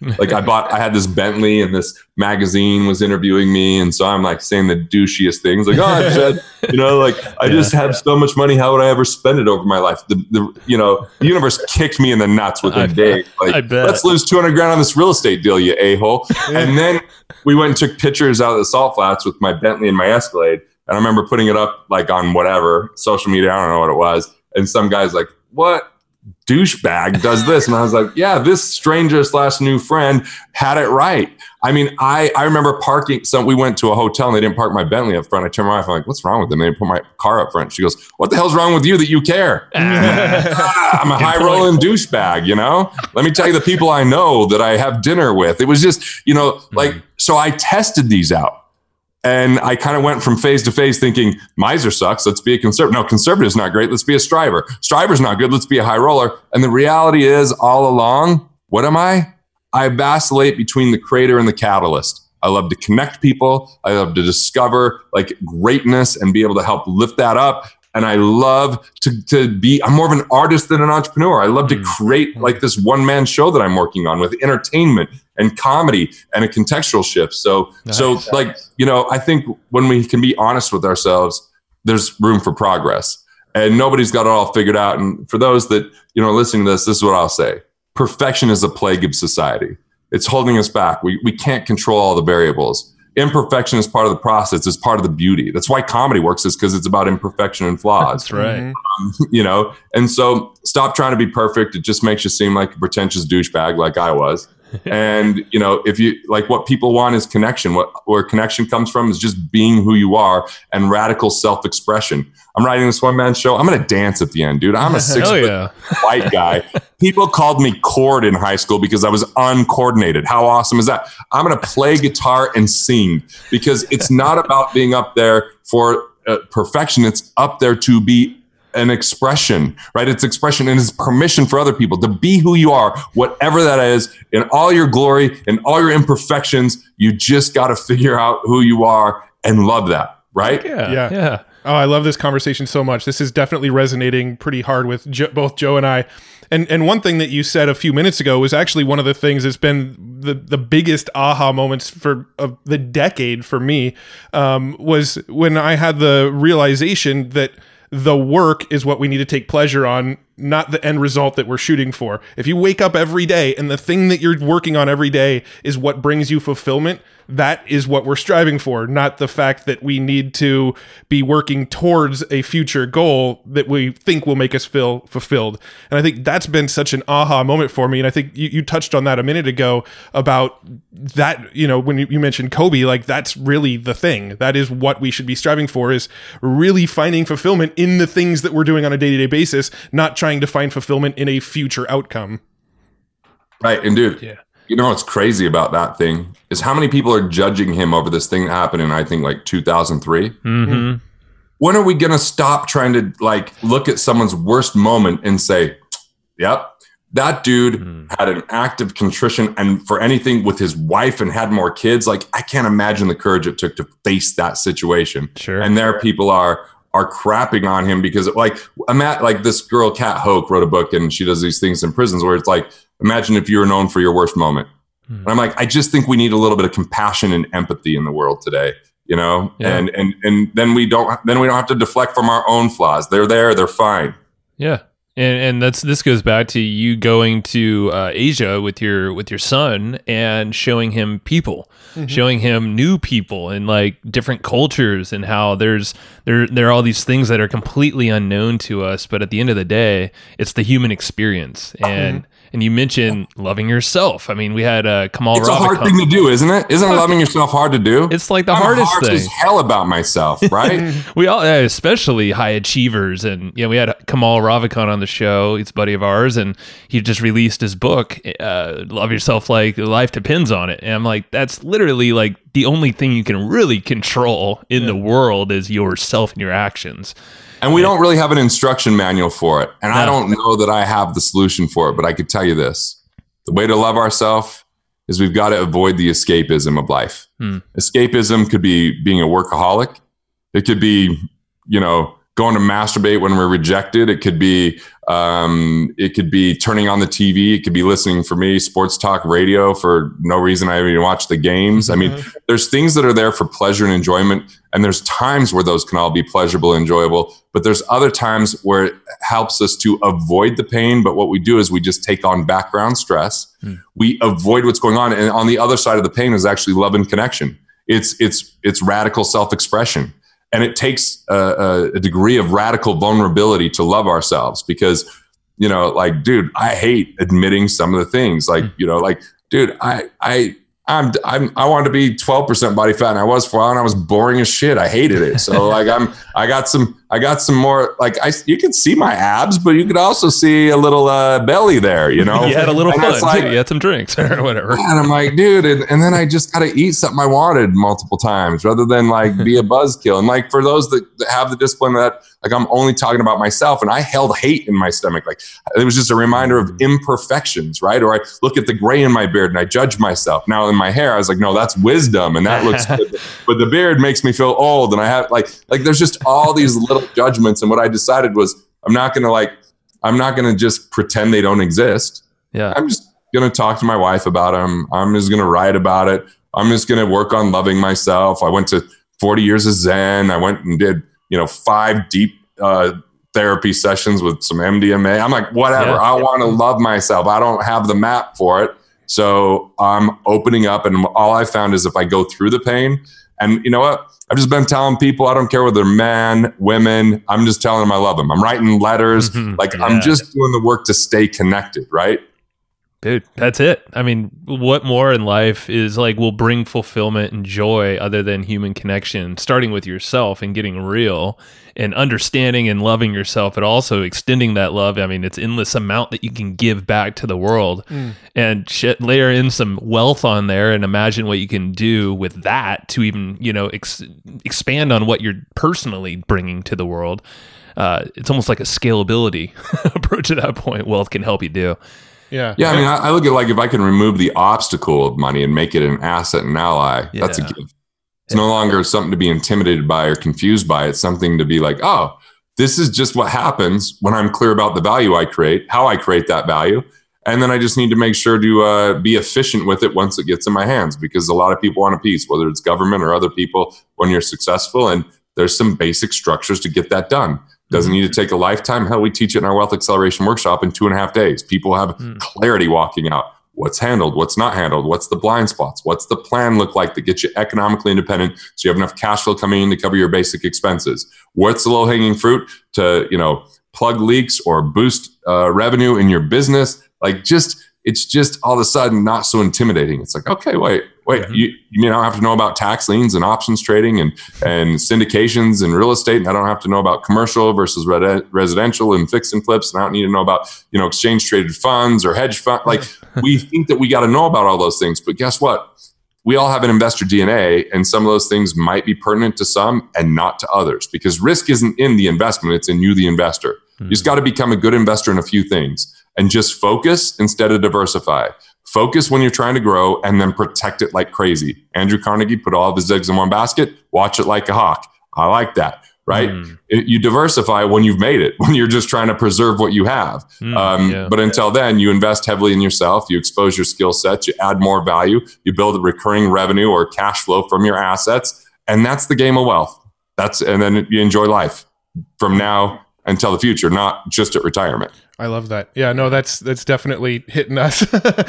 Like I bought, I had this Bentley and this magazine was interviewing me. And so I'm like saying the douchiest things like, oh, I said, you know, like I yeah, just have yeah. so much money. How would I ever spend it over my life? The, the you know, the universe kicked me in the nuts within a day. Like, I bet. Let's lose two hundred grand on this real estate deal, you a-hole. Yeah. And then we went and took pictures out of the salt flats with my Bentley and my Escalade. And I remember putting it up like on whatever, social media, I don't know what it was. And some guy's like, what douchebag does this? And I was like, yeah, this stranger slash new friend had it right. I mean, I, I remember parking. So we went to a hotel and they didn't park my Bentley up front. I turned my wife, I'm like, what's wrong with them? They didn't put my car up front. She goes, what the hell's wrong with you that you care? I'm a high rolling douchebag, you know? Let me tell you the people I know that I have dinner with. It was just, you know, like, so I tested these out. And I kind of went from phase to phase thinking, miser sucks, let's be a conservative. No, conservative is not great, let's be a striver. Striver's not good, let's be a high roller. And the reality is, all along, what am I? I vacillate between the creator and the catalyst. I love to connect people. I love to discover like greatness and be able to help lift that up. And I love to, to be, I'm more of an artist than an entrepreneur. I love to create like this one-man show that I'm working on with entertainment and comedy and a contextual shift. So, nice. so like, you know, I think when we can be honest with ourselves, there's room for progress and nobody's got it all figured out. And for those that, you know, listening to this, this is what I'll say. Perfection is a plague of society. It's holding us back. We, we can't control all the variables. Imperfection is part of the process. It's part of the beauty. That's why comedy works, is because it's about imperfection and flaws. That's right. Um, you know, and so stop trying to be perfect. It just makes you seem like a pretentious douchebag like I was. And, you know, if you like, what people want is connection. What where connection comes from is just being who you are and radical self-expression. I'm writing this one-man show. I'm going to dance at the end, dude. I'm a six-foot yeah. white guy. People called me Cord in high school because I was uncoordinated. How awesome is that? I'm going to play guitar and sing because it's not about being up there for uh, perfection. It's up there to be an expression, right? It's expression and it's permission for other people to be who you are, whatever that is, in all your glory and all your imperfections. You just got to figure out who you are and love that, right? Yeah. Yeah. yeah. Oh, I love this conversation so much. This is definitely resonating pretty hard with jo- both Joe and I. And and one thing that you said a few minutes ago was actually one of the things that's been the, the biggest aha moments for of the decade for me, um, was when I had the realization that the work is what we need to take pleasure on, not the end result that we're shooting for. If you wake up every day and the thing that you're working on every day is what brings you fulfillment, that is what we're striving for, not the fact that we need to be working towards a future goal that we think will make us feel fulfilled. And I think that's been such an aha moment for me. And I think you, you touched on that a minute ago about that, you know, when you, you mentioned Kobe, like that's really the thing. That is what we should be striving for, is really finding fulfillment in the things that we're doing on a day-to-day basis, not trying to find fulfillment in a future outcome. Right. And dude, yeah. you know what's crazy about that thing is how many people are judging him over this thing that happened in, I think, like two thousand three. Mm-hmm. When are we going to stop trying to like look at someone's worst moment and say, yep, that dude mm. had an act of contrition and for anything with his wife and had more kids? Like, I can't imagine the courage it took to face that situation. Sure. And there people are are crapping on him because like, I'm at like this girl, Kat Hoke, wrote a book and she does these things in prisons where it's like, imagine if you were known for your worst moment. Hmm. And I'm like, I just think we need a little bit of compassion and empathy in the world today, you know? Yeah. And, and, and then we don't, then we don't have to deflect from our own flaws. They're there. They're fine. Yeah. And and that's this goes back to you going to uh, Asia with your with your son and showing him people, mm-hmm. showing him new people and like different cultures and how there's there there are all these things that are completely unknown to us, but at the end of the day, it's the human experience. And mm-hmm. and you mentioned loving yourself. I mean, we had uh, Kamal. It's Ravikant. a hard thing to do, isn't it? Isn't loving yourself hard to do? It's like the I'm hardest hard thing. As hell about myself, right? We all, especially high achievers, and you know, we had Kamal Ravikant on the show. He's a buddy of ours, and he just released his book, uh, "Love Yourself Like Life Depends on It." And I'm like, that's literally like the only thing you can really control in yeah. the world is yourself and your actions. And we don't really have an instruction manual for it. And no. I don't know that I have the solution for it, but I could tell you this. The way to love ourselves is we've got to avoid the escapism of life. Hmm. Escapism could be being a workaholic. It could be, you know, going to masturbate when we're rejected. It could be um, it could be turning on the T V. It could be listening, for me, sports talk radio for no reason. I even watch the games. I mean, there's things that are there for pleasure and enjoyment, and there's times where those can all be pleasurable and enjoyable, but there's other times where it helps us to avoid the pain. But what we do is we just take on background stress. Hmm. We avoid what's going on. And on the other side of the pain is actually love and connection. It's, it's, it's radical self-expression. And it takes a, a degree of radical vulnerability to love ourselves because, you know, like, dude, I hate admitting some of the things. Like, you know, like, dude, I, I, I'm, I'm, I wanted to be twelve percent body fat, and I was for a while, and I was boring as shit. I hated it. So like, I'm, I got some, I got some more, like, I, you could see my abs, but you could also see a little uh, belly there, you know? You had a little and fun, like, too. You had some drinks or whatever. And I'm like, dude, and, and then I just got to eat something I wanted multiple times rather than like be a buzzkill. And like, for those that, that have the discipline that, like, I'm only talking about myself, and I held hate in my stomach. Like, it was just a reminder of imperfections, right? Or I look at the gray in my beard and I judge myself. Now in my hair, I was like, no, that's wisdom, and that looks good. But the beard makes me feel old, and I have like, like there's just all these little judgments. And what I decided was, I'm not gonna like, I'm not gonna just pretend they don't exist. Yeah, I'm just gonna talk to my wife about them. I'm just gonna write about it. I'm just gonna work on loving myself. I went to forty years of Zen. I went and did, you know, five deep uh, therapy sessions with some M D M A. I'm like, whatever. Yeah, I yeah. want to love myself. I don't have the map for it. So I'm opening up, and all I found is if I go through the pain, and you know what? I've just been telling people, I don't care whether they're men, women, I'm just telling them I love them. I'm writing letters. Mm-hmm. Like yeah. I'm just doing the work to stay connected, right? Dude, that's it. I mean, what more in life is like will bring fulfillment and joy other than human connection, starting with yourself and getting real and understanding and loving yourself, and also extending that love. I mean, it's endless amount that you can give back to the world mm. and shit, layer in some wealth on there and imagine what you can do with that to even, you know, ex- expand on what you're personally bringing to the world. Uh, it's almost like a scalability approach at that point. Wealth can help you do. Yeah. Yeah. I mean, I, I look at like if I can remove the obstacle of money and make it an asset and ally, yeah. that's a gift. It's no longer something to be intimidated by or confused by. It's something to be like, oh, this is just what happens when I'm clear about the value I create, how I create that value. And then I just need to make sure to uh, be efficient with it once it gets in my hands, because a lot of people want a piece, whether it's government or other people, when you're successful. And there's some basic structures to get that done. Doesn't need to take a lifetime. Hell, we teach it in our Wealth Acceleration Workshop in two and a half days. People have mm. clarity walking out. What's handled, what's not handled, what's the blind spots, what's the plan look like that gets you economically independent so you have enough cash flow coming in to cover your basic expenses? What's the low-hanging fruit to, you know, plug leaks or boost uh, revenue in your business? Like just, it's just all of a sudden not so intimidating. It's like, okay, wait, wait, mm-hmm. you, you mean I don't have to know about tax liens and options trading and, and syndications and real estate, and I don't have to know about commercial versus re- residential and fix and flips, and I don't need to know about, you know, exchange traded funds or hedge fund. Like we think that we got to know about all those things, but guess what? We all have an investor D N A, and some of those things might be pertinent to some and not to others, because risk isn't in the investment, it's in you, the investor. Mm-hmm. You just got to become a good investor in a few things and just focus instead of diversify. Focus when you're trying to grow, and then protect it like crazy. Andrew Carnegie put all of his eggs in one basket, watch it like a hawk. I like that, right? Mm. It, you diversify when you've made it, when you're just trying to preserve what you have. Mm, um, yeah. But until then, you invest heavily in yourself, you expose your skill sets, you add more value, you build a recurring revenue or cash flow from your assets. And that's the game of wealth. That's, and then you enjoy life from now until the future, not just at retirement. I love that. Yeah, no, that's that's definitely hitting us.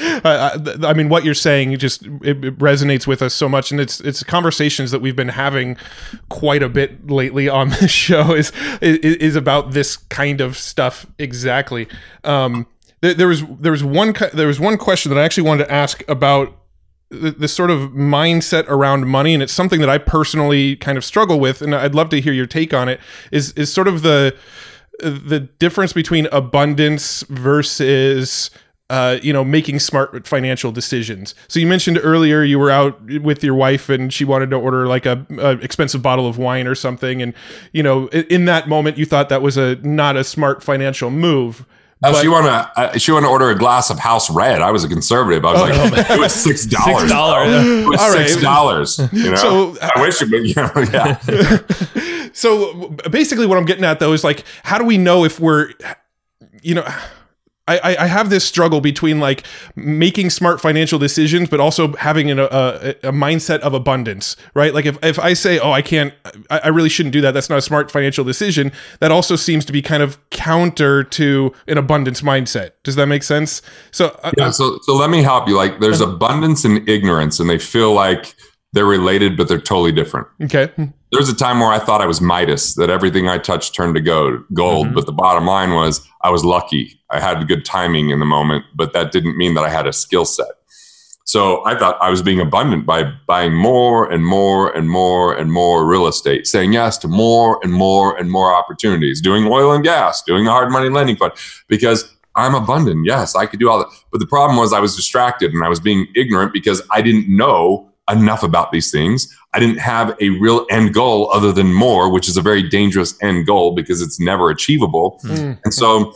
I, I mean, what you're saying just it, it resonates with us so much, and it's it's conversations that we've been having quite a bit lately on this show. Is is, is about this kind of stuff exactly. Um, there, there was there was one there was one question that I actually wanted to ask about the, the sort of mindset around money, and it's something that I personally kind of struggle with, and I'd love to hear your take on it. Is is sort of the the difference between abundance versus, uh, you know, making smart financial decisions. So you mentioned earlier you were out with your wife and she wanted to order like a, a expensive bottle of wine or something. And, you know, in that moment you thought that was a not a smart financial move. Oh, she wanted to, uh, she wanted to order a glass of House Red. I was a conservative. I was oh, like, no, it was six dollars. Six dollars. It was All six dollars. Right. You know, so, I wish it, but you know, yeah. so basically what I'm getting at though is like, how do we know if we're, you know, I, I have this struggle between like making smart financial decisions, but also having an, a, a mindset of abundance, right? Like if, if I say, oh, I can't, I, I really shouldn't do that. That's not a smart financial decision. That also seems to be kind of counter to an abundance mindset. Does that make sense? So, yeah, so, so let me help you. Like there's abundance and ignorance, and they feel like they're related, but they're totally different. Okay. There's a time where I thought I was Midas, that everything I touched turned to gold, gold. Mm-hmm. But the bottom line was I was lucky. I had good timing in the moment, but that didn't mean that I had a skill set. So I thought I was being abundant by buying more and more and more and more real estate, saying yes to more and more and more opportunities, doing oil and gas, doing the hard money lending fund, because I'm abundant. Yes, I could do all that. But the problem was I was distracted and I was being ignorant because I didn't know enough about these things. I didn't have a real end goal other than more, which is a very dangerous end goal because it's never achievable. Mm-hmm. And so,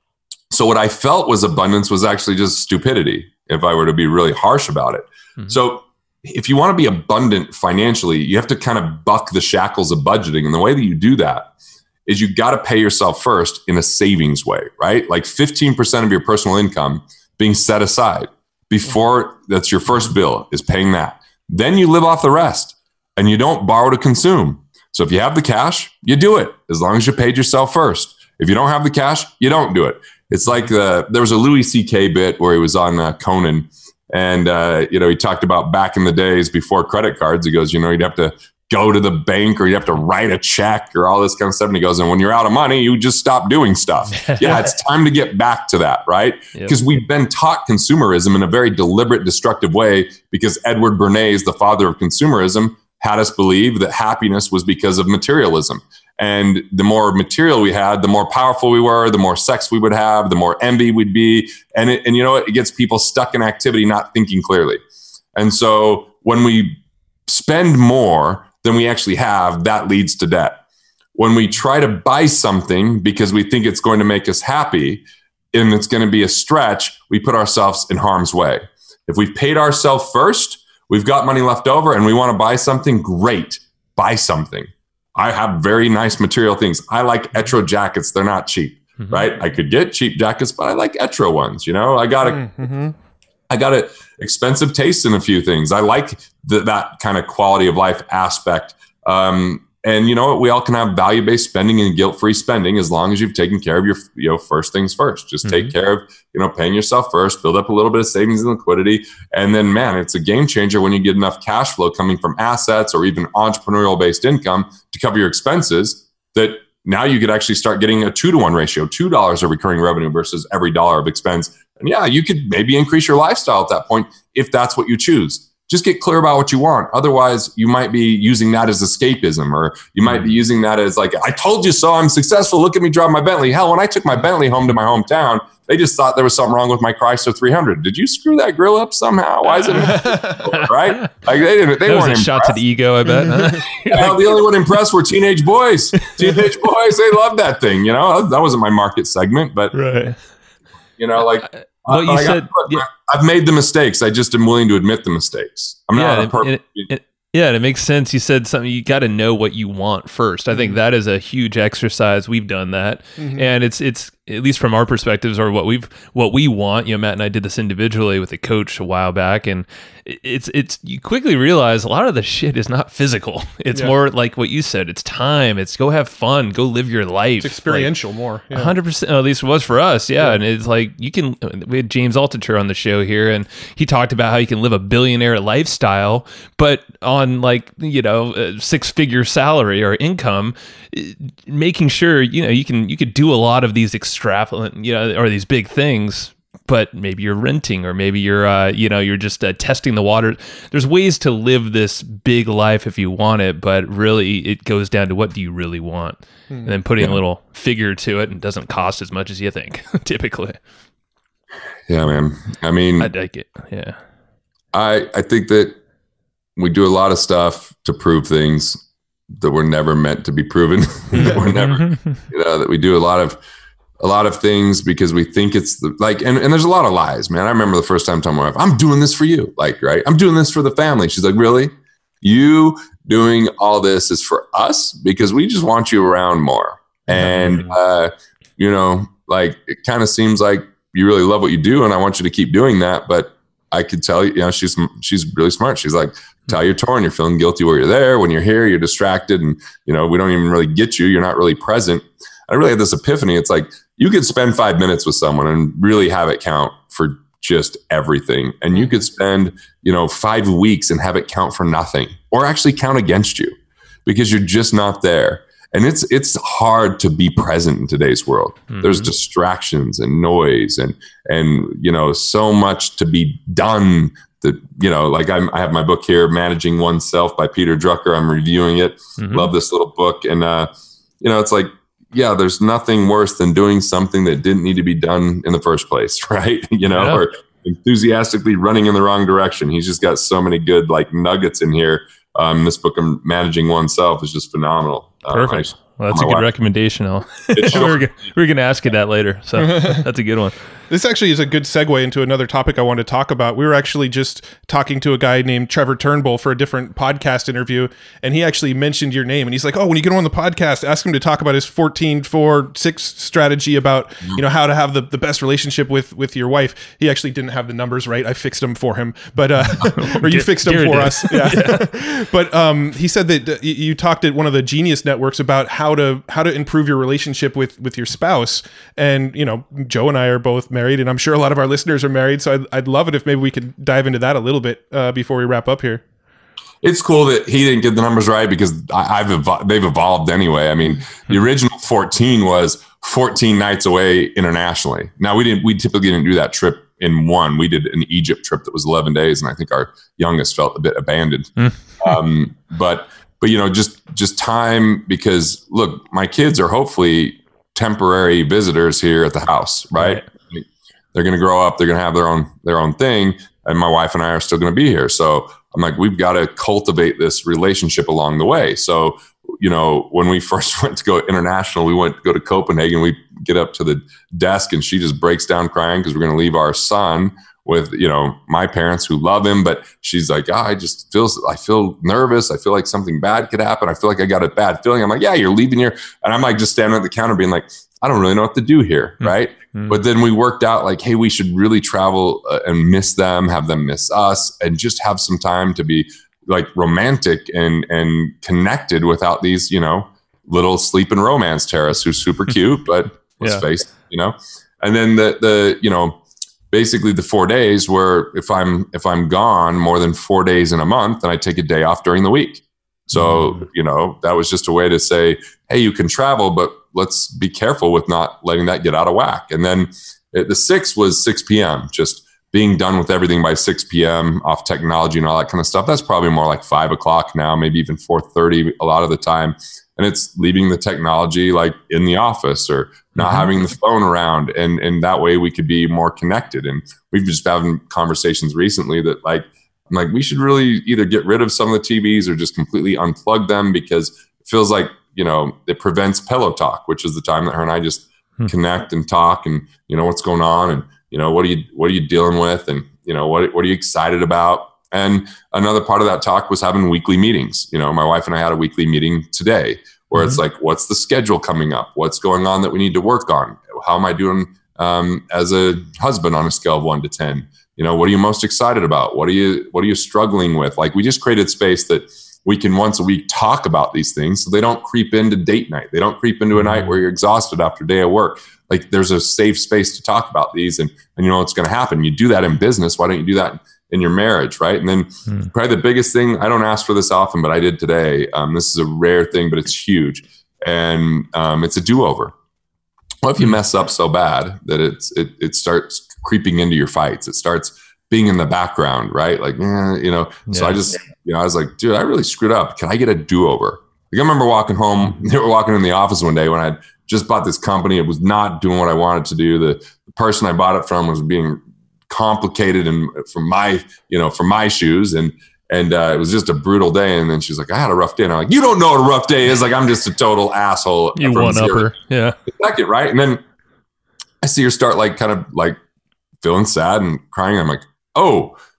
so what I felt was abundance was actually just stupidity, if I were to be really harsh about it. Mm-hmm. So if you want to be abundant financially, you have to kind of buck the shackles of budgeting. And the way that you do that is you got to pay yourself first in a savings way, right? Like fifteen percent of your personal income being set aside before that's your first bill is paying that. Then you live off the rest and you don't borrow to consume. So if you have the cash, you do it as long as you paid yourself first. If you don't have the cash, you don't do it. It's like the, there was a Louis C K bit where he was on uh, Conan and, uh, you know, he talked about back in the days before credit cards. He goes, you know, you'd have to go to the bank or you have to write a check or all this kind of stuff. And he goes, and when you're out of money, you just stop doing stuff. Yeah, it's time to get back to that, right? Because yep. we've been taught consumerism in a very deliberate, destructive way because Edward Bernays, the father of consumerism, had us believe that happiness was because of materialism. And the more material we had, the more powerful we were, the more sex we would have, the more envy we'd be. And, it, and you know what? It gets people stuck in activity, not thinking clearly. And so when we spend more than we actually have, that leads to debt. When we try to buy something because we think it's going to make us happy and it's going to be a stretch, we put ourselves in harm's way. If we've paid ourselves first, we've got money left over and we want to buy something, great, buy something. I have very nice material things. I like Etro jackets. They're not cheap, mm-hmm. right? I could get cheap jackets, but I like Etro ones. You know, I got a, mm-hmm. I got a expensive taste in a few things. I like the, that kind of quality of life aspect. Um, and you know what? We all can have value-based spending and guilt-free spending as long as you've taken care of your, you know, first things first. Just mm-hmm. take care of, you know, paying yourself first, build up a little bit of savings and liquidity. And then, man, it's a game changer when you get enough cash flow coming from assets or even entrepreneurial-based income to cover your expenses that now you could actually start getting a two to one ratio, two dollars of recurring revenue versus every dollar of expense. And yeah, you could maybe increase your lifestyle at that point if that's what you choose. Just get clear about what you want. Otherwise, you might be using that as escapism, or you might be using that as like, I told you so, I'm successful. Look at me drive my Bentley. Hell, when I took my Bentley home to my hometown, they just thought there was something wrong with my Chrysler three hundred. Did you screw that grill up somehow? Why is it right? Like they didn't. They that weren't was a impressed. Shot to the ego, I bet. Huh? Well, the only one impressed were teenage boys. Teenage boys, they loved that thing. You know, that wasn't my market segment, but right. You know, like. Well, you like said I, yeah. I've made the mistakes. I just am willing to admit the mistakes. I'm not yeah, a perfect. It, it, yeah, and it makes sense. You said something. You got to know what you want first. I think mm-hmm. that is a huge exercise. We've done that, mm-hmm. and it's it's at least from our perspectives or what we've what we want. You know, Matt and I did this individually with a coach a while back, and it's it's you quickly realize a lot of the shit is not physical. It's yeah. more like what you said. It's time. It's go have fun. Go live your life. It's experiential like, more. A hundred percent. At least it was for us. Yeah. yeah, and it's like you can. We had James Altucher on the show here, and he talked about how you can live a billionaire lifestyle, but on like you know a six figure salary or income, making sure you know you can you could do a lot of these extravagant you know or these big things. But maybe you're renting, or maybe you're, uh, you know, you're just uh, testing the water. There's ways to live this big life if you want it, but really it goes down to what do you really want, mm. and then putting yeah. a little figure to it, and doesn't cost as much as you think typically. Yeah, man. I mean, I like it. Yeah, I I think that we do a lot of stuff to prove things that were never meant to be proven. that we're never, you know, that we do a lot of. A lot of things because we think it's the, like, and, and there's a lot of lies, man. I remember the first time telling my wife, I'm doing this for you. Like, right. I'm doing this for the family. She's like, really? You doing all this is for us because we just want you around more. And, uh, you know, like it kind of seems like you really love what you do and I want you to keep doing that. But I could tell you, you know, she's, she's really smart. She's like, tell you're torn, you're feeling guilty while you're there. When you're here, you're distracted and, you know, we don't even really get you. You're not really present. I really had this epiphany. It's like, you could spend five minutes with someone and really have it count for just everything. And you could spend, you know, five weeks and have it count for nothing or actually count against you because you're just not there. And it's it's hard to be present in today's world. Mm-hmm. There's distractions and noise and, and you know, so much to be done that, you know, like I'm, I have my book here, Managing Oneself by Peter Drucker. I'm reviewing it. Mm-hmm. Love this little book. And, uh, you know, it's like, yeah, there's nothing worse than doing something that didn't need to be done in the first place, right? You know, yeah. Or enthusiastically running in the wrong direction. He's just got so many good like nuggets in here. Um, this book, Managing Oneself, is just phenomenal. Perfect. Um, I, well, that's a good wife. recommendation. Al. we were gonna, we were going to ask you that later, so that's a good one. This actually is a good segue into another topic I want to talk about. We were actually just talking to a guy named Trevor Turnbull for a different podcast interview, and he actually mentioned your name. And he's like, "Oh, when you get him on the podcast, ask him to talk about his fourteen four six strategy about you know how to have the, the best relationship with with your wife." He actually didn't have the numbers right. I fixed them for him, but uh, or you fixed them for us. Yeah. yeah. But um, he said that you talked at one of the Genius Networks about how to how to improve your relationship with with your spouse. And you know, Joe and I are both married. Married, and I'm sure a lot of our listeners are married, so I'd, I'd love it if maybe we could dive into that a little bit uh, before we wrap up here. It's cool that he didn't get the numbers right because I, I've evo- they've evolved anyway. I mean, the original fourteen was fourteen nights away internationally. Now we didn't we typically didn't do that trip in one. We did an Egypt trip that was eleven days, and I think our youngest felt a bit abandoned. um, but but you know, just just time because look, my kids are hopefully temporary visitors here at the house, right? right. They're going to grow up. They're going to have their own their own thing. And my wife and I are still going to be here. So I'm like, we've got to cultivate this relationship along the way. So, you know, when we first went to go international, we went to go to Copenhagen. We get up to the desk and she just breaks down crying because we're going to leave our son with, you know, my parents who love him. But she's like, oh, I just feel, I feel nervous. I feel like something bad could happen. I feel like I got a bad feeling. I'm like, yeah, you're leaving here. And I'm like, just standing at the counter being like, I don't really know what to do here. Mm-hmm. Right. Mm-hmm. But then we worked out like, hey, we should really travel uh, and miss them, have them miss us, and just have some time to be like romantic and, and connected without these, you know, little sleep and romance terrorists who's super cute, but let's yeah. face it, you know, and then the, the, you know, basically the four days where if I'm, if I'm gone more than four days in a month, then I take a day off during the week. So, mm-hmm. you know, that was just a way to say, hey, you can travel, but let's be careful with not letting that get out of whack. And then it, the sixth was six p.m., just being done with everything by six p.m. off technology and all that kind of stuff. That's probably more like five o'clock now, maybe even four thirty a lot of the time. And it's leaving the technology like in the office or not mm-hmm. having the phone around. And, and that way we could be more connected. And we've just having conversations recently that like, I'm like, we should really either get rid of some of the T Vs or just completely unplug them because it feels like, you know, it prevents pillow talk, which is the time that her and I just hmm. connect and talk and, you know, what's going on and, you know, what are you, what are you dealing with? And, you know, what, what are you excited about? And another part of that talk was having weekly meetings. You know, my wife and I had a weekly meeting today where mm-hmm. it's like, what's the schedule coming up? What's going on that we need to work on? How am I doing um, as a husband on a scale of one to ten? You know, what are you most excited about? What are you, what are you struggling with? Like we just created space that we can once a week talk about these things so they don't creep into date night. They don't creep into a night where you're exhausted after a day of work. Like there's a safe space to talk about these and, and you know what's going to happen. You do that in business. Why don't you do that in your marriage, right? And then hmm. probably the biggest thing, I don't ask for this often, but I did today. Um, this is a rare thing, but it's huge. And um, it's a do-over. What if you mess up so bad that it's it it starts creeping into your fights? It starts being in the background, right? Like, eh, you know, yeah. so I just, you know, I was like, dude, I really screwed up. Can I get a do-over? Like I remember walking home, they were walking in the office one day when I just bought this company. It was not doing what I wanted to do. The, the person I bought it from was being complicated and from my, you know, from my shoes. And, and uh, it was just a brutal day. And then she's like, I had a rough day. And I'm like, you don't know what a rough day is. Like, I'm just a total asshole. You one upper. Yeah. Second, right. And then I see her start like kind of like feeling sad and crying. I'm like, oh,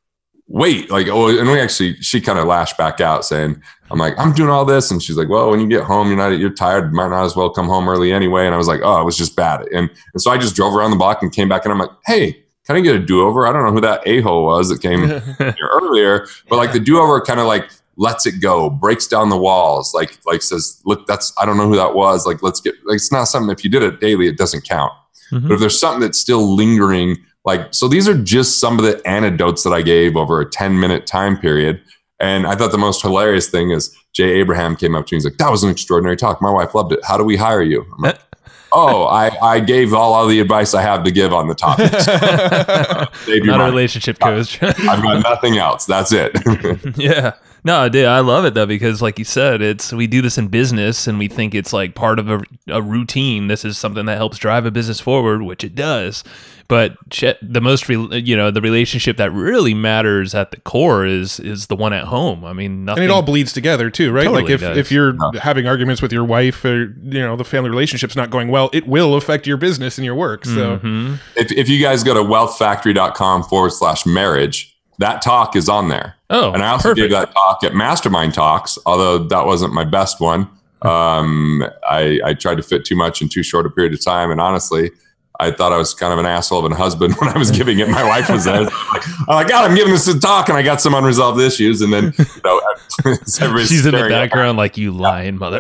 wait, like, oh, and we actually, she kind of lashed back out saying, I'm like, I'm doing all this. And she's like, well, when you get home, you're not, you're tired, might not as well come home early anyway. And I was like, oh, it was just bad. And, and so I just drove around the block and came back and I'm like, hey, can I get a do-over? I don't know who that a-hole was that came here earlier, but like the do-over kind of like lets it go, breaks down the walls, like, like says, look, that's, I don't know who that was. Like, let's get, like, it's not something, if you did it daily, it doesn't count. Mm-hmm. But if there's something that's still lingering, like, so these are just some of the anecdotes that I gave over a ten minute time period. And I thought the most hilarious thing is Jay Abraham came up to me. He's like, that was an extraordinary talk. My wife loved it. How do we hire you? I'm like, oh, I, I gave all, all the advice I have to give on the topics. Not a relationship coach. I've got nothing else. That's it. Yeah. No, dude, I love it though, because like you said, it's, we do this in business and we think it's like part of a, a routine. This is something that helps drive a business forward, which it does. But the most, re, you know, the relationship that really matters at the core is is the one at home. I mean, nothing. And it all bleeds together too, right? Totally like if, does. if you're having arguments with your wife, or you know, the family relationship's not going well, it will affect your business and your work. So, mm-hmm. if if you guys go to wealthfactory.com forward slash marriage, that talk is on there. Oh, and I also perfect. gave that talk at Mastermind Talks, although that wasn't my best one. Um, I, I tried to fit too much in too short a period of time, and honestly, I thought I was kind of an asshole of a husband when I was giving it. My wife was there. I'm like, oh my God, I'm giving this a talk and I got some unresolved issues. And then, you know, she's in the background like, you lying mother.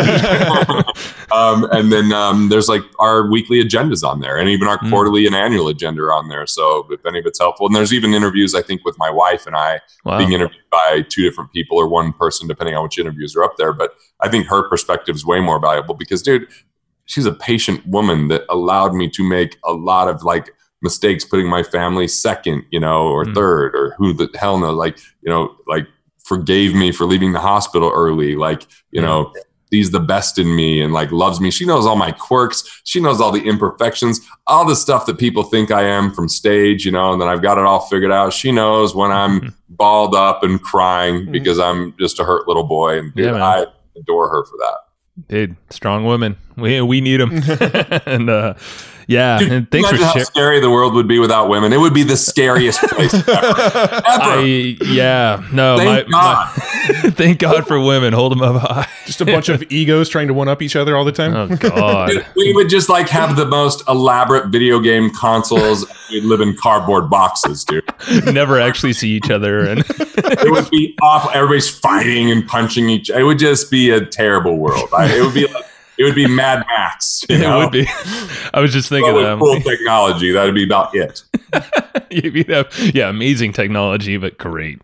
um, and then um, there's like our weekly agendas on there and even our mm. quarterly and annual agenda are on there. So if any of it's helpful, and there's even interviews, I think, with my wife and I wow. being interviewed by two different people or one person, depending on which interviews are up there. But I think her perspective is way more valuable because, dude, she's a patient woman that allowed me to make a lot of like mistakes, putting my family second, you know, or mm. third, or who the hell knows, like, you know, like forgave me for leaving the hospital early. Like, you mm. know, sees the best in me and like loves me. She knows all my quirks. She knows all the imperfections, all the stuff that people think I am from stage, you know, and then I've got it all figured out. She knows when I'm mm. balled up and crying mm. because I'm just a hurt little boy. And dude, yeah, I adore her for that. Dude, strong women. We we need them. and uh, yeah, Dude, and thanks for sharing. How scary the world would be without women. It would be the scariest place ever. ever. I, yeah, no. Thank my, God. My, thank God for women. Hold them up high. Just a bunch of egos trying to one up each other all the time. Oh God. Dude, we would just like have the most elaborate video game consoles. We'd live in cardboard boxes, dude. Never actually see each other, and it would be awful. Everybody's fighting and punching each. It would just be a terrible world. I, it would be like. It would be Mad Max. You know? It would be. I was just thinking that. Cool technology. That'd be about it. You'd have, yeah, amazing technology, but great.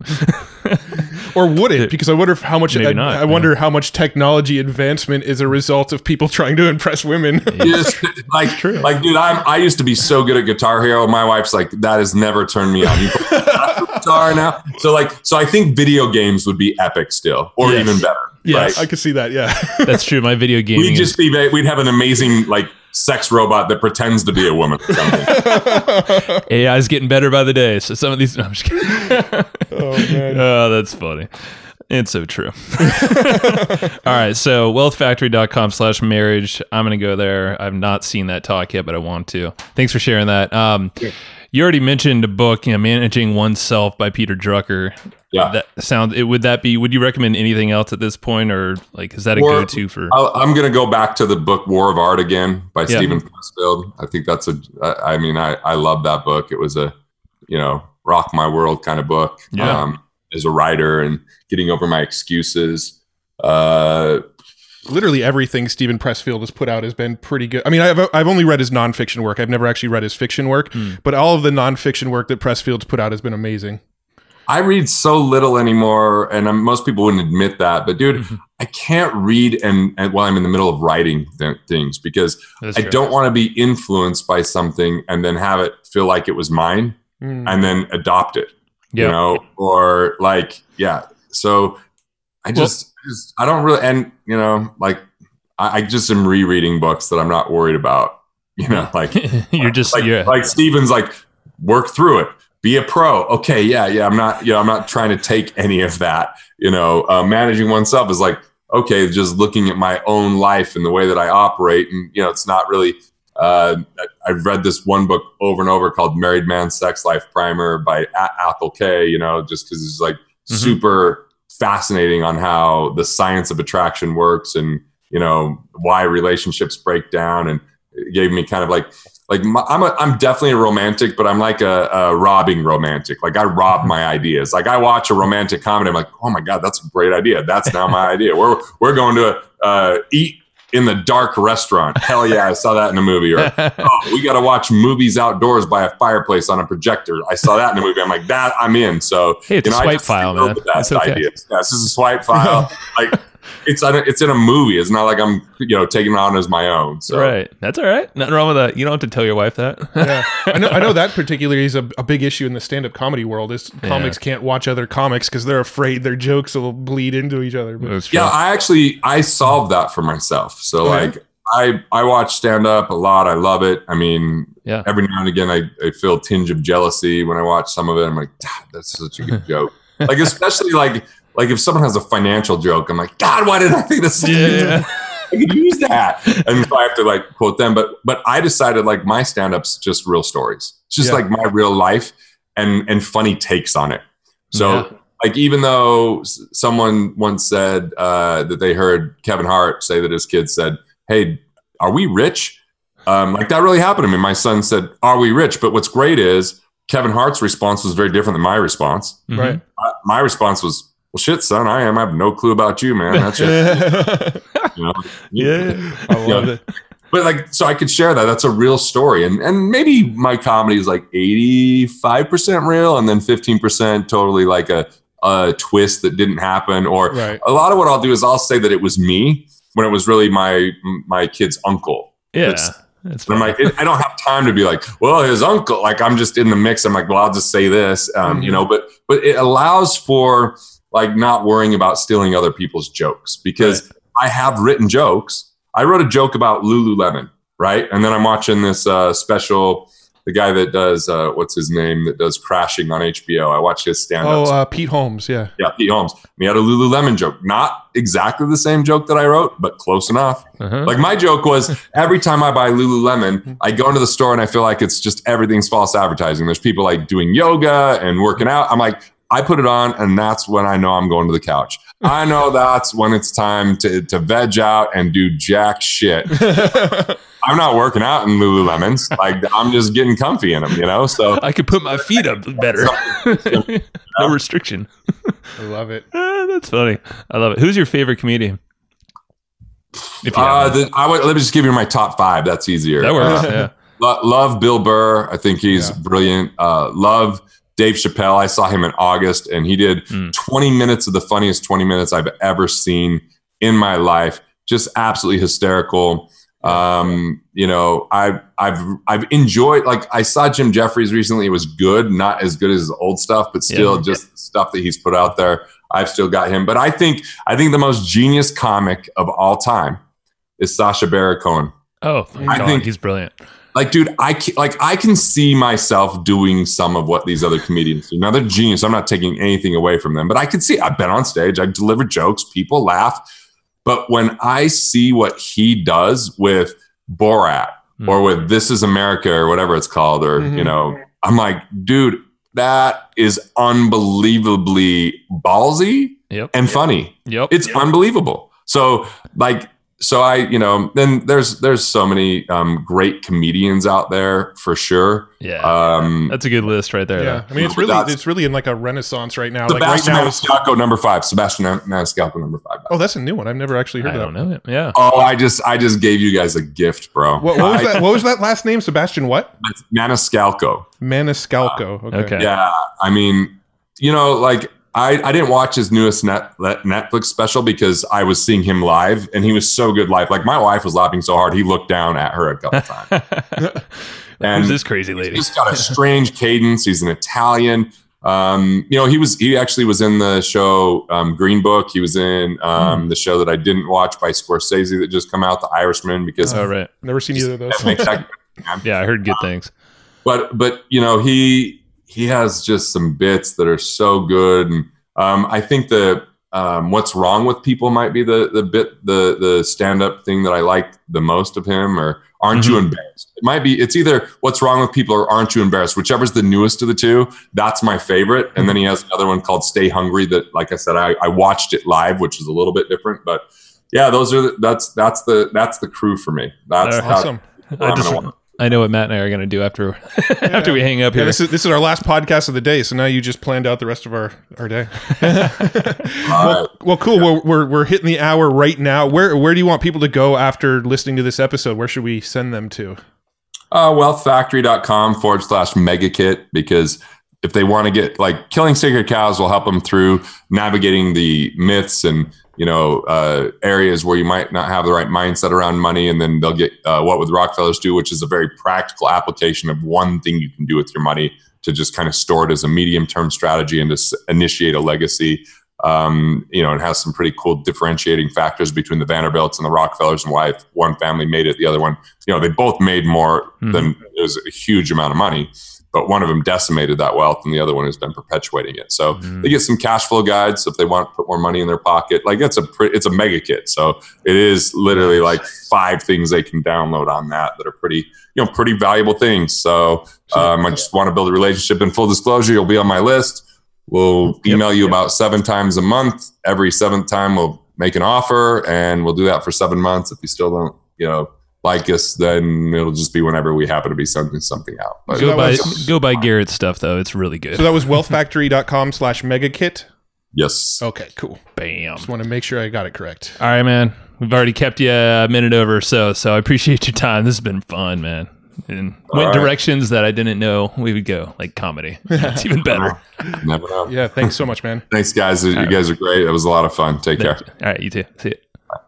Or would it? Because I wonder if how much. Maybe I, not, I wonder yeah. how much technology advancement is a result of people trying to impress women. Just, like, True. like, dude, I'm. I used to be so good at Guitar Hero. My wife's like, that has never turned me on. You play guitar now. So like, so I think video games would be epic still, or yes. even better. Yes, right? I could see that. Yeah, that's true. My video game. We'd just be. We'd have an amazing like sex robot that pretends to be a woman. Or something. A I is getting better by the day. So some of these. No, I'm just kidding. Oh man. Oh, that's funny. It's so true. All right. So wealthfactory.com slash marriage. I'm going to go there. I've not seen that talk yet, but I want to. Thanks for sharing that. Um, yeah. You already mentioned a book, you know, Managing Oneself by Peter Drucker. Yeah. That sound, it, would that be, would you recommend anything else at this point, or like, is that a War, go-to for? I'll, I'm going to go back to the book War of Art again by yeah. Stephen Pressfield. I think that's a, I mean, I, I love that book. It was a, you know, rock my world kind of book. Yeah. Um, as a writer and getting over my excuses. Uh, Literally everything Stephen Pressfield has put out has been pretty good. I mean, I've I've only read his nonfiction work. I've never actually read his fiction work, mm. but all of the nonfiction work that Pressfield's put out has been amazing. I read so little anymore, and I'm, most people wouldn't admit that. But dude, mm-hmm. I can't read and, and while I'm in the middle of writing th- things because That's I true. don't want to be influenced by something and then have it feel like it was mine mm. and then adopt it. Yep. You know, or like, yeah. So I just, well, I just, I don't really, and you know, like, I, I just am rereading books that I'm not worried about. You know, like you're just, like, yeah. like Stephen's like, work through it, be a pro. Okay, yeah, yeah. I'm not, you know, I'm not trying to take any of that. You know, uh, managing oneself is like, okay, just looking at my own life and the way that I operate, and you know, it's not really Uh, I've read this one book over and over called Married Man's Sex Life Primer by A- Athol Kay, you know, just because it's like mm-hmm. super fascinating on how the science of attraction works and, you know, why relationships break down. And it gave me kind of like, like my, I'm a, I'm definitely a romantic, but I'm like a, a robbing romantic. Like I rob my ideas. Like I watch a romantic comedy. I'm like, oh my God, that's a great idea. That's now my idea. We're, we're going to uh, eat in the dark restaurant. Hell yeah, I saw that in a movie. Or, oh, we got to watch movies outdoors by a fireplace on a projector. I saw that in a movie. I'm like, that I'm in. So hey, it's you know, a swipe file, man. It's okay. Ideas. Yeah, this is a swipe file. Like it's on a, it's in a movie. It's not like I'm you know taking it on as my own. So. Right, that's all right. Nothing wrong with that. You don't have to tell your wife that. Yeah, I know. I know that particularly is a, a big issue in the stand-up comedy world. Is comics yeah. can't watch other comics because they're afraid their jokes will bleed into each other. But. Yeah, I actually I solved that for myself. So oh, like. Yeah? I, I watch stand-up a lot. I love it. I mean, yeah. every now and again, I, I feel a tinge of jealousy when I watch some of it. I'm like, that's such a good joke. Like, especially like like if someone has a financial joke, I'm like, God, why did I think that's such yeah. a good joke? I could use that. And so I have to like quote them. But but I decided like my stand-up's just real stories. It's just yeah. like my real life and and funny takes on it. So yeah. like even though someone once said uh, that they heard Kevin Hart say that his kids said, hey, are we rich? Um, like that really happened to me. My son said, are we rich? But what's great is Kevin Hart's response was very different than my response. Right. Uh, my response was, well, shit, son, I am. I have no clue about you, man. That's it. you know? Yeah. I love you know? it. But like, so I could share that. That's a real story. And and maybe my comedy is like eighty-five percent real and then fifteen percent totally like a, a twist that didn't happen. Or right. a lot of what I'll do is I'll say that it was me when it was really my my kid's uncle. Yeah. It's, That's I'm like, I don't have time to be like, well, his uncle, like I'm just in the mix. I'm like, well, I'll just say this, um, mm-hmm. you know, but, but it allows for like not worrying about stealing other people's jokes because right. I have written jokes. I wrote a joke about Lululemon. Right. And then I'm watching this uh, special, the guy that does, uh, what's his name, that does Crashing on H B O. I watched his stand-up. Oh, uh, Pete Holmes. Yeah. Yeah. Pete Holmes. He had a Lululemon joke. Not exactly the same joke that I wrote, but close enough. Uh-huh. Like my joke was every time I buy Lululemon, I go into the store and I feel like it's just everything's false advertising. There's people like doing yoga and working out. I'm like, I put it on and that's when I know I'm going to the couch. I know that's when it's time to, to veg out and do jack shit. I'm not working out in Lululemons. Like I'm just getting comfy in them, you know? So I could put my feet up better. No restriction. I love it. Uh, that's funny. I love it. Who's your favorite comedian? If you uh, the, I would, let me just give you my top five. That's easier. That works. Uh, yeah. lo- love Bill Burr. I think he's yeah. brilliant. Uh, love Dave Chappelle. I saw him in August and he did mm. twenty minutes of the funniest twenty minutes I've ever seen in my life. Just absolutely hysterical. Um, you know, I've, I've, I've enjoyed, like I saw Jim Jeffries recently. It was good, not as good as his old stuff, but still yeah. just stuff that he's put out there. I've still got him, but I think, I think the most genius comic of all time is Sacha Baron Cohen. Oh, I God, think he's brilliant. Like, dude, I can, like, I can see myself doing some of what these other comedians do. Now they're genius. I'm not taking anything away from them, but I can see, I've been on stage, I deliver jokes, people laugh. But when I see what he does with Borat mm. or with This Is America or whatever it's called, or, mm-hmm. you know, I'm like, dude, that is unbelievably ballsy yep. and yep. funny. Yep. It's yep. unbelievable. So like, so I, you know, then there's, there's so many um, great comedians out there for sure. Yeah. Um, that's a good list right there. Yeah. Though. I mean, it's really, it's really in like a renaissance right now. Sebastian like right Maniscalco, number five. Sebastian Maniscalco, number five. Oh, that's a new one. I've never actually heard I that. I don't know it. Yeah. Oh, I just, I just gave you guys a gift, bro. What, what was that? What was that last name? Sebastian what? Maniscalco. Maniscalco. Okay. okay. Yeah. I mean, you know, like, I, I didn't watch his newest net, Netflix special because I was seeing him live and he was so good live. Like my wife was laughing so hard, he looked down at her a couple times. And who's this crazy lady? He's got a strange cadence. He's an Italian. Um, you know, he was, he actually was in the show um, Green Book. He was in um, mm. the show that I didn't watch by Scorsese that just come out, The Irishman, because oh, right. Never seen either of those. Yeah, I heard good things. But, but, you know, he, he has just some bits that are so good. And um, I think the, um, What's Wrong with People might be the the bit the the stand up thing that I like the most of him, or Aren't mm-hmm. You Embarrassed? It might be it's either What's Wrong with People or Aren't You Embarrassed, whichever's the newest of the two. That's my favorite. And then he has another one called Stay Hungry that, like I said, I, I watched it live, which is a little bit different, but yeah, those are the, that's that's the that's the crew for me. That's uh, awesome. I just. I know what Matt and I are going to do after after yeah. we hang up here. Yeah, this is this is our last podcast of the day, so now you just planned out the rest of our, our day. well, well, cool. Yeah. We're, we're we're hitting the hour right now. Where where do you want people to go after listening to this episode? Where should we send them to? Uh, wealthfactory.com forward slash mega kit, because if they want to get like Killing Sacred Cows will help them through navigating the myths and you know, uh, areas where you might not have the right mindset around money. And then they'll get uh, What Would the Rockefellers Do, which is a very practical application of one thing you can do with your money to just kind of store it as a medium-term strategy and to s- initiate a legacy. Um, you know, it has some pretty cool differentiating factors between the Vanderbilts and the Rockefellers and why if one family made it, the other one, you know, they both made more mm-hmm. than it was a huge amount of money. But one of them decimated that wealth and the other one has been perpetuating it. So mm. they get some cash flow guides if they want to put more money in their pocket. Like it's a pre- it's a mega kit. So it is literally like five things they can download on that that are pretty, you know, pretty valuable things. So um, I just want to build a relationship. In full disclosure, you'll be on my list. We'll email yep, you yep. about seven times a month. Every seventh time we'll make an offer and we'll do that for seven months. If you still don't, you know, like us, then it'll just be whenever we happen to be sending something out. But go buy go buy Garrett's stuff though; it's really good. So that was wealthfactory.com slash megakit. Yes. Okay. Cool. Bam. Just want to make sure I got it correct. All right, man. We've already kept you a minute over or so, so I appreciate your time. This has been fun, man. And went right. directions that I didn't know we would go, like comedy. It's even better. Never know. Yeah. Thanks so much, man. Thanks, guys. You All guys right. are great. It was a lot of fun. Take Thanks. care. All right. You too. See you.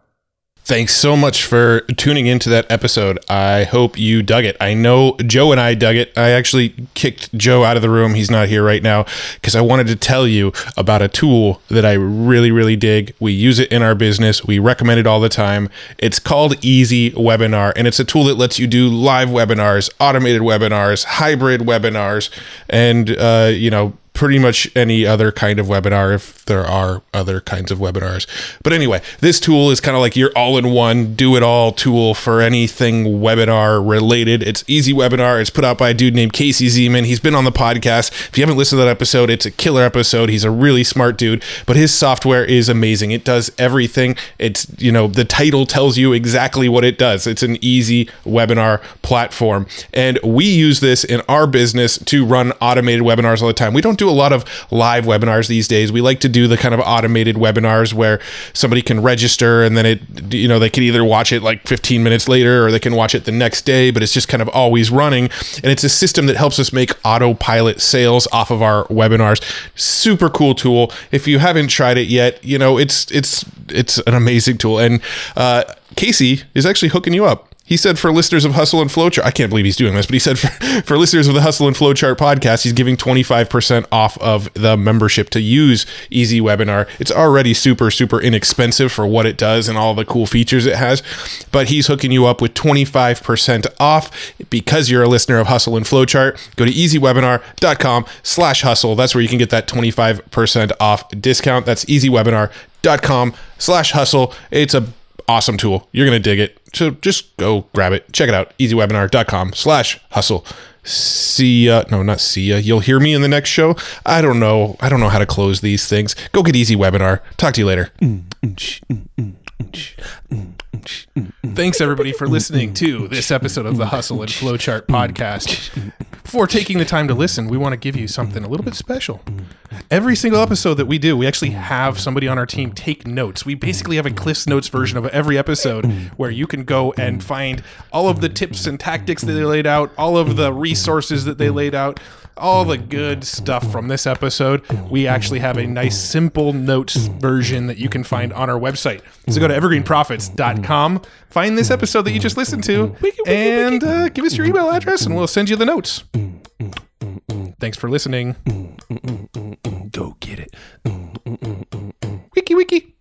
Thanks so much for tuning into that episode. I hope you dug it. I know Joe and I dug it. I actually kicked Joe out of the room. He's not here right now because I wanted to tell you about a tool that I really, really dig. We use it in our business. We recommend it all the time. It's called Easy Webinar, and it's a tool that lets you do live webinars, automated webinars, hybrid webinars, and, uh, you know, pretty much any other kind of webinar if there are other kinds of webinars. But anyway, this tool is kind of like your all-in-one, do-it-all tool for anything webinar related. It's Easy Webinar. It's put out by a dude named Casey Zeman. He's been on the podcast. If you haven't listened to that episode, it's a killer episode. He's a really smart dude, but his software is amazing. It does everything. It's, you know, the title tells you exactly what it does. It's an easy webinar platform. And we use this in our business to run automated webinars all the time. We don't do a lot of live webinars these days. We like to do the kind of automated webinars where somebody can register and then it, you know, they can either watch it like fifteen minutes later or they can watch it the next day, but it's just kind of always running. And it's a system that helps us make autopilot sales off of our webinars. Super cool tool. If you haven't tried it yet, you know, it's, it's, it's an amazing tool. And, uh, Casey is actually hooking you up. He said for listeners of Hustle and Flowchart, I can't believe he's doing this, but he said for, for listeners of the Hustle and Flowchart podcast, he's giving twenty-five percent off of the membership to use Easy Webinar. It's already super, super inexpensive for what it does and all the cool features it has, but he's hooking you up with twenty-five percent off because you're a listener of Hustle and Flowchart. Go to easywebinar.com slash hustle. That's where you can get that twenty-five percent off discount. That's easywebinar.com slash hustle. It's a awesome tool. You're going to dig it. So just go grab it. Check it out. easywebinar.com slash hustle. See ya. No, not see ya. You'll hear me in the next show. I don't know. I don't know how to close these things. Go get Easy Webinar. Talk to you later. Thanks, everybody, for listening to this episode of the Hustle and Flowchart podcast. Before taking the time to listen, we want to give you something a little bit special. Every single episode that we do, we actually have somebody on our team take notes. We basically have a Cliff's Notes version of every episode where you can go and find all of the tips and tactics that they laid out, all of the resources that they laid out, all the good stuff from this episode. We actually have a nice simple notes version that you can find on our website. So go to evergreen profits dot com, find this episode that you just listened to, and uh, give us your email address and we'll send you the notes. Thanks for listening. Go get it. Wiki wiki.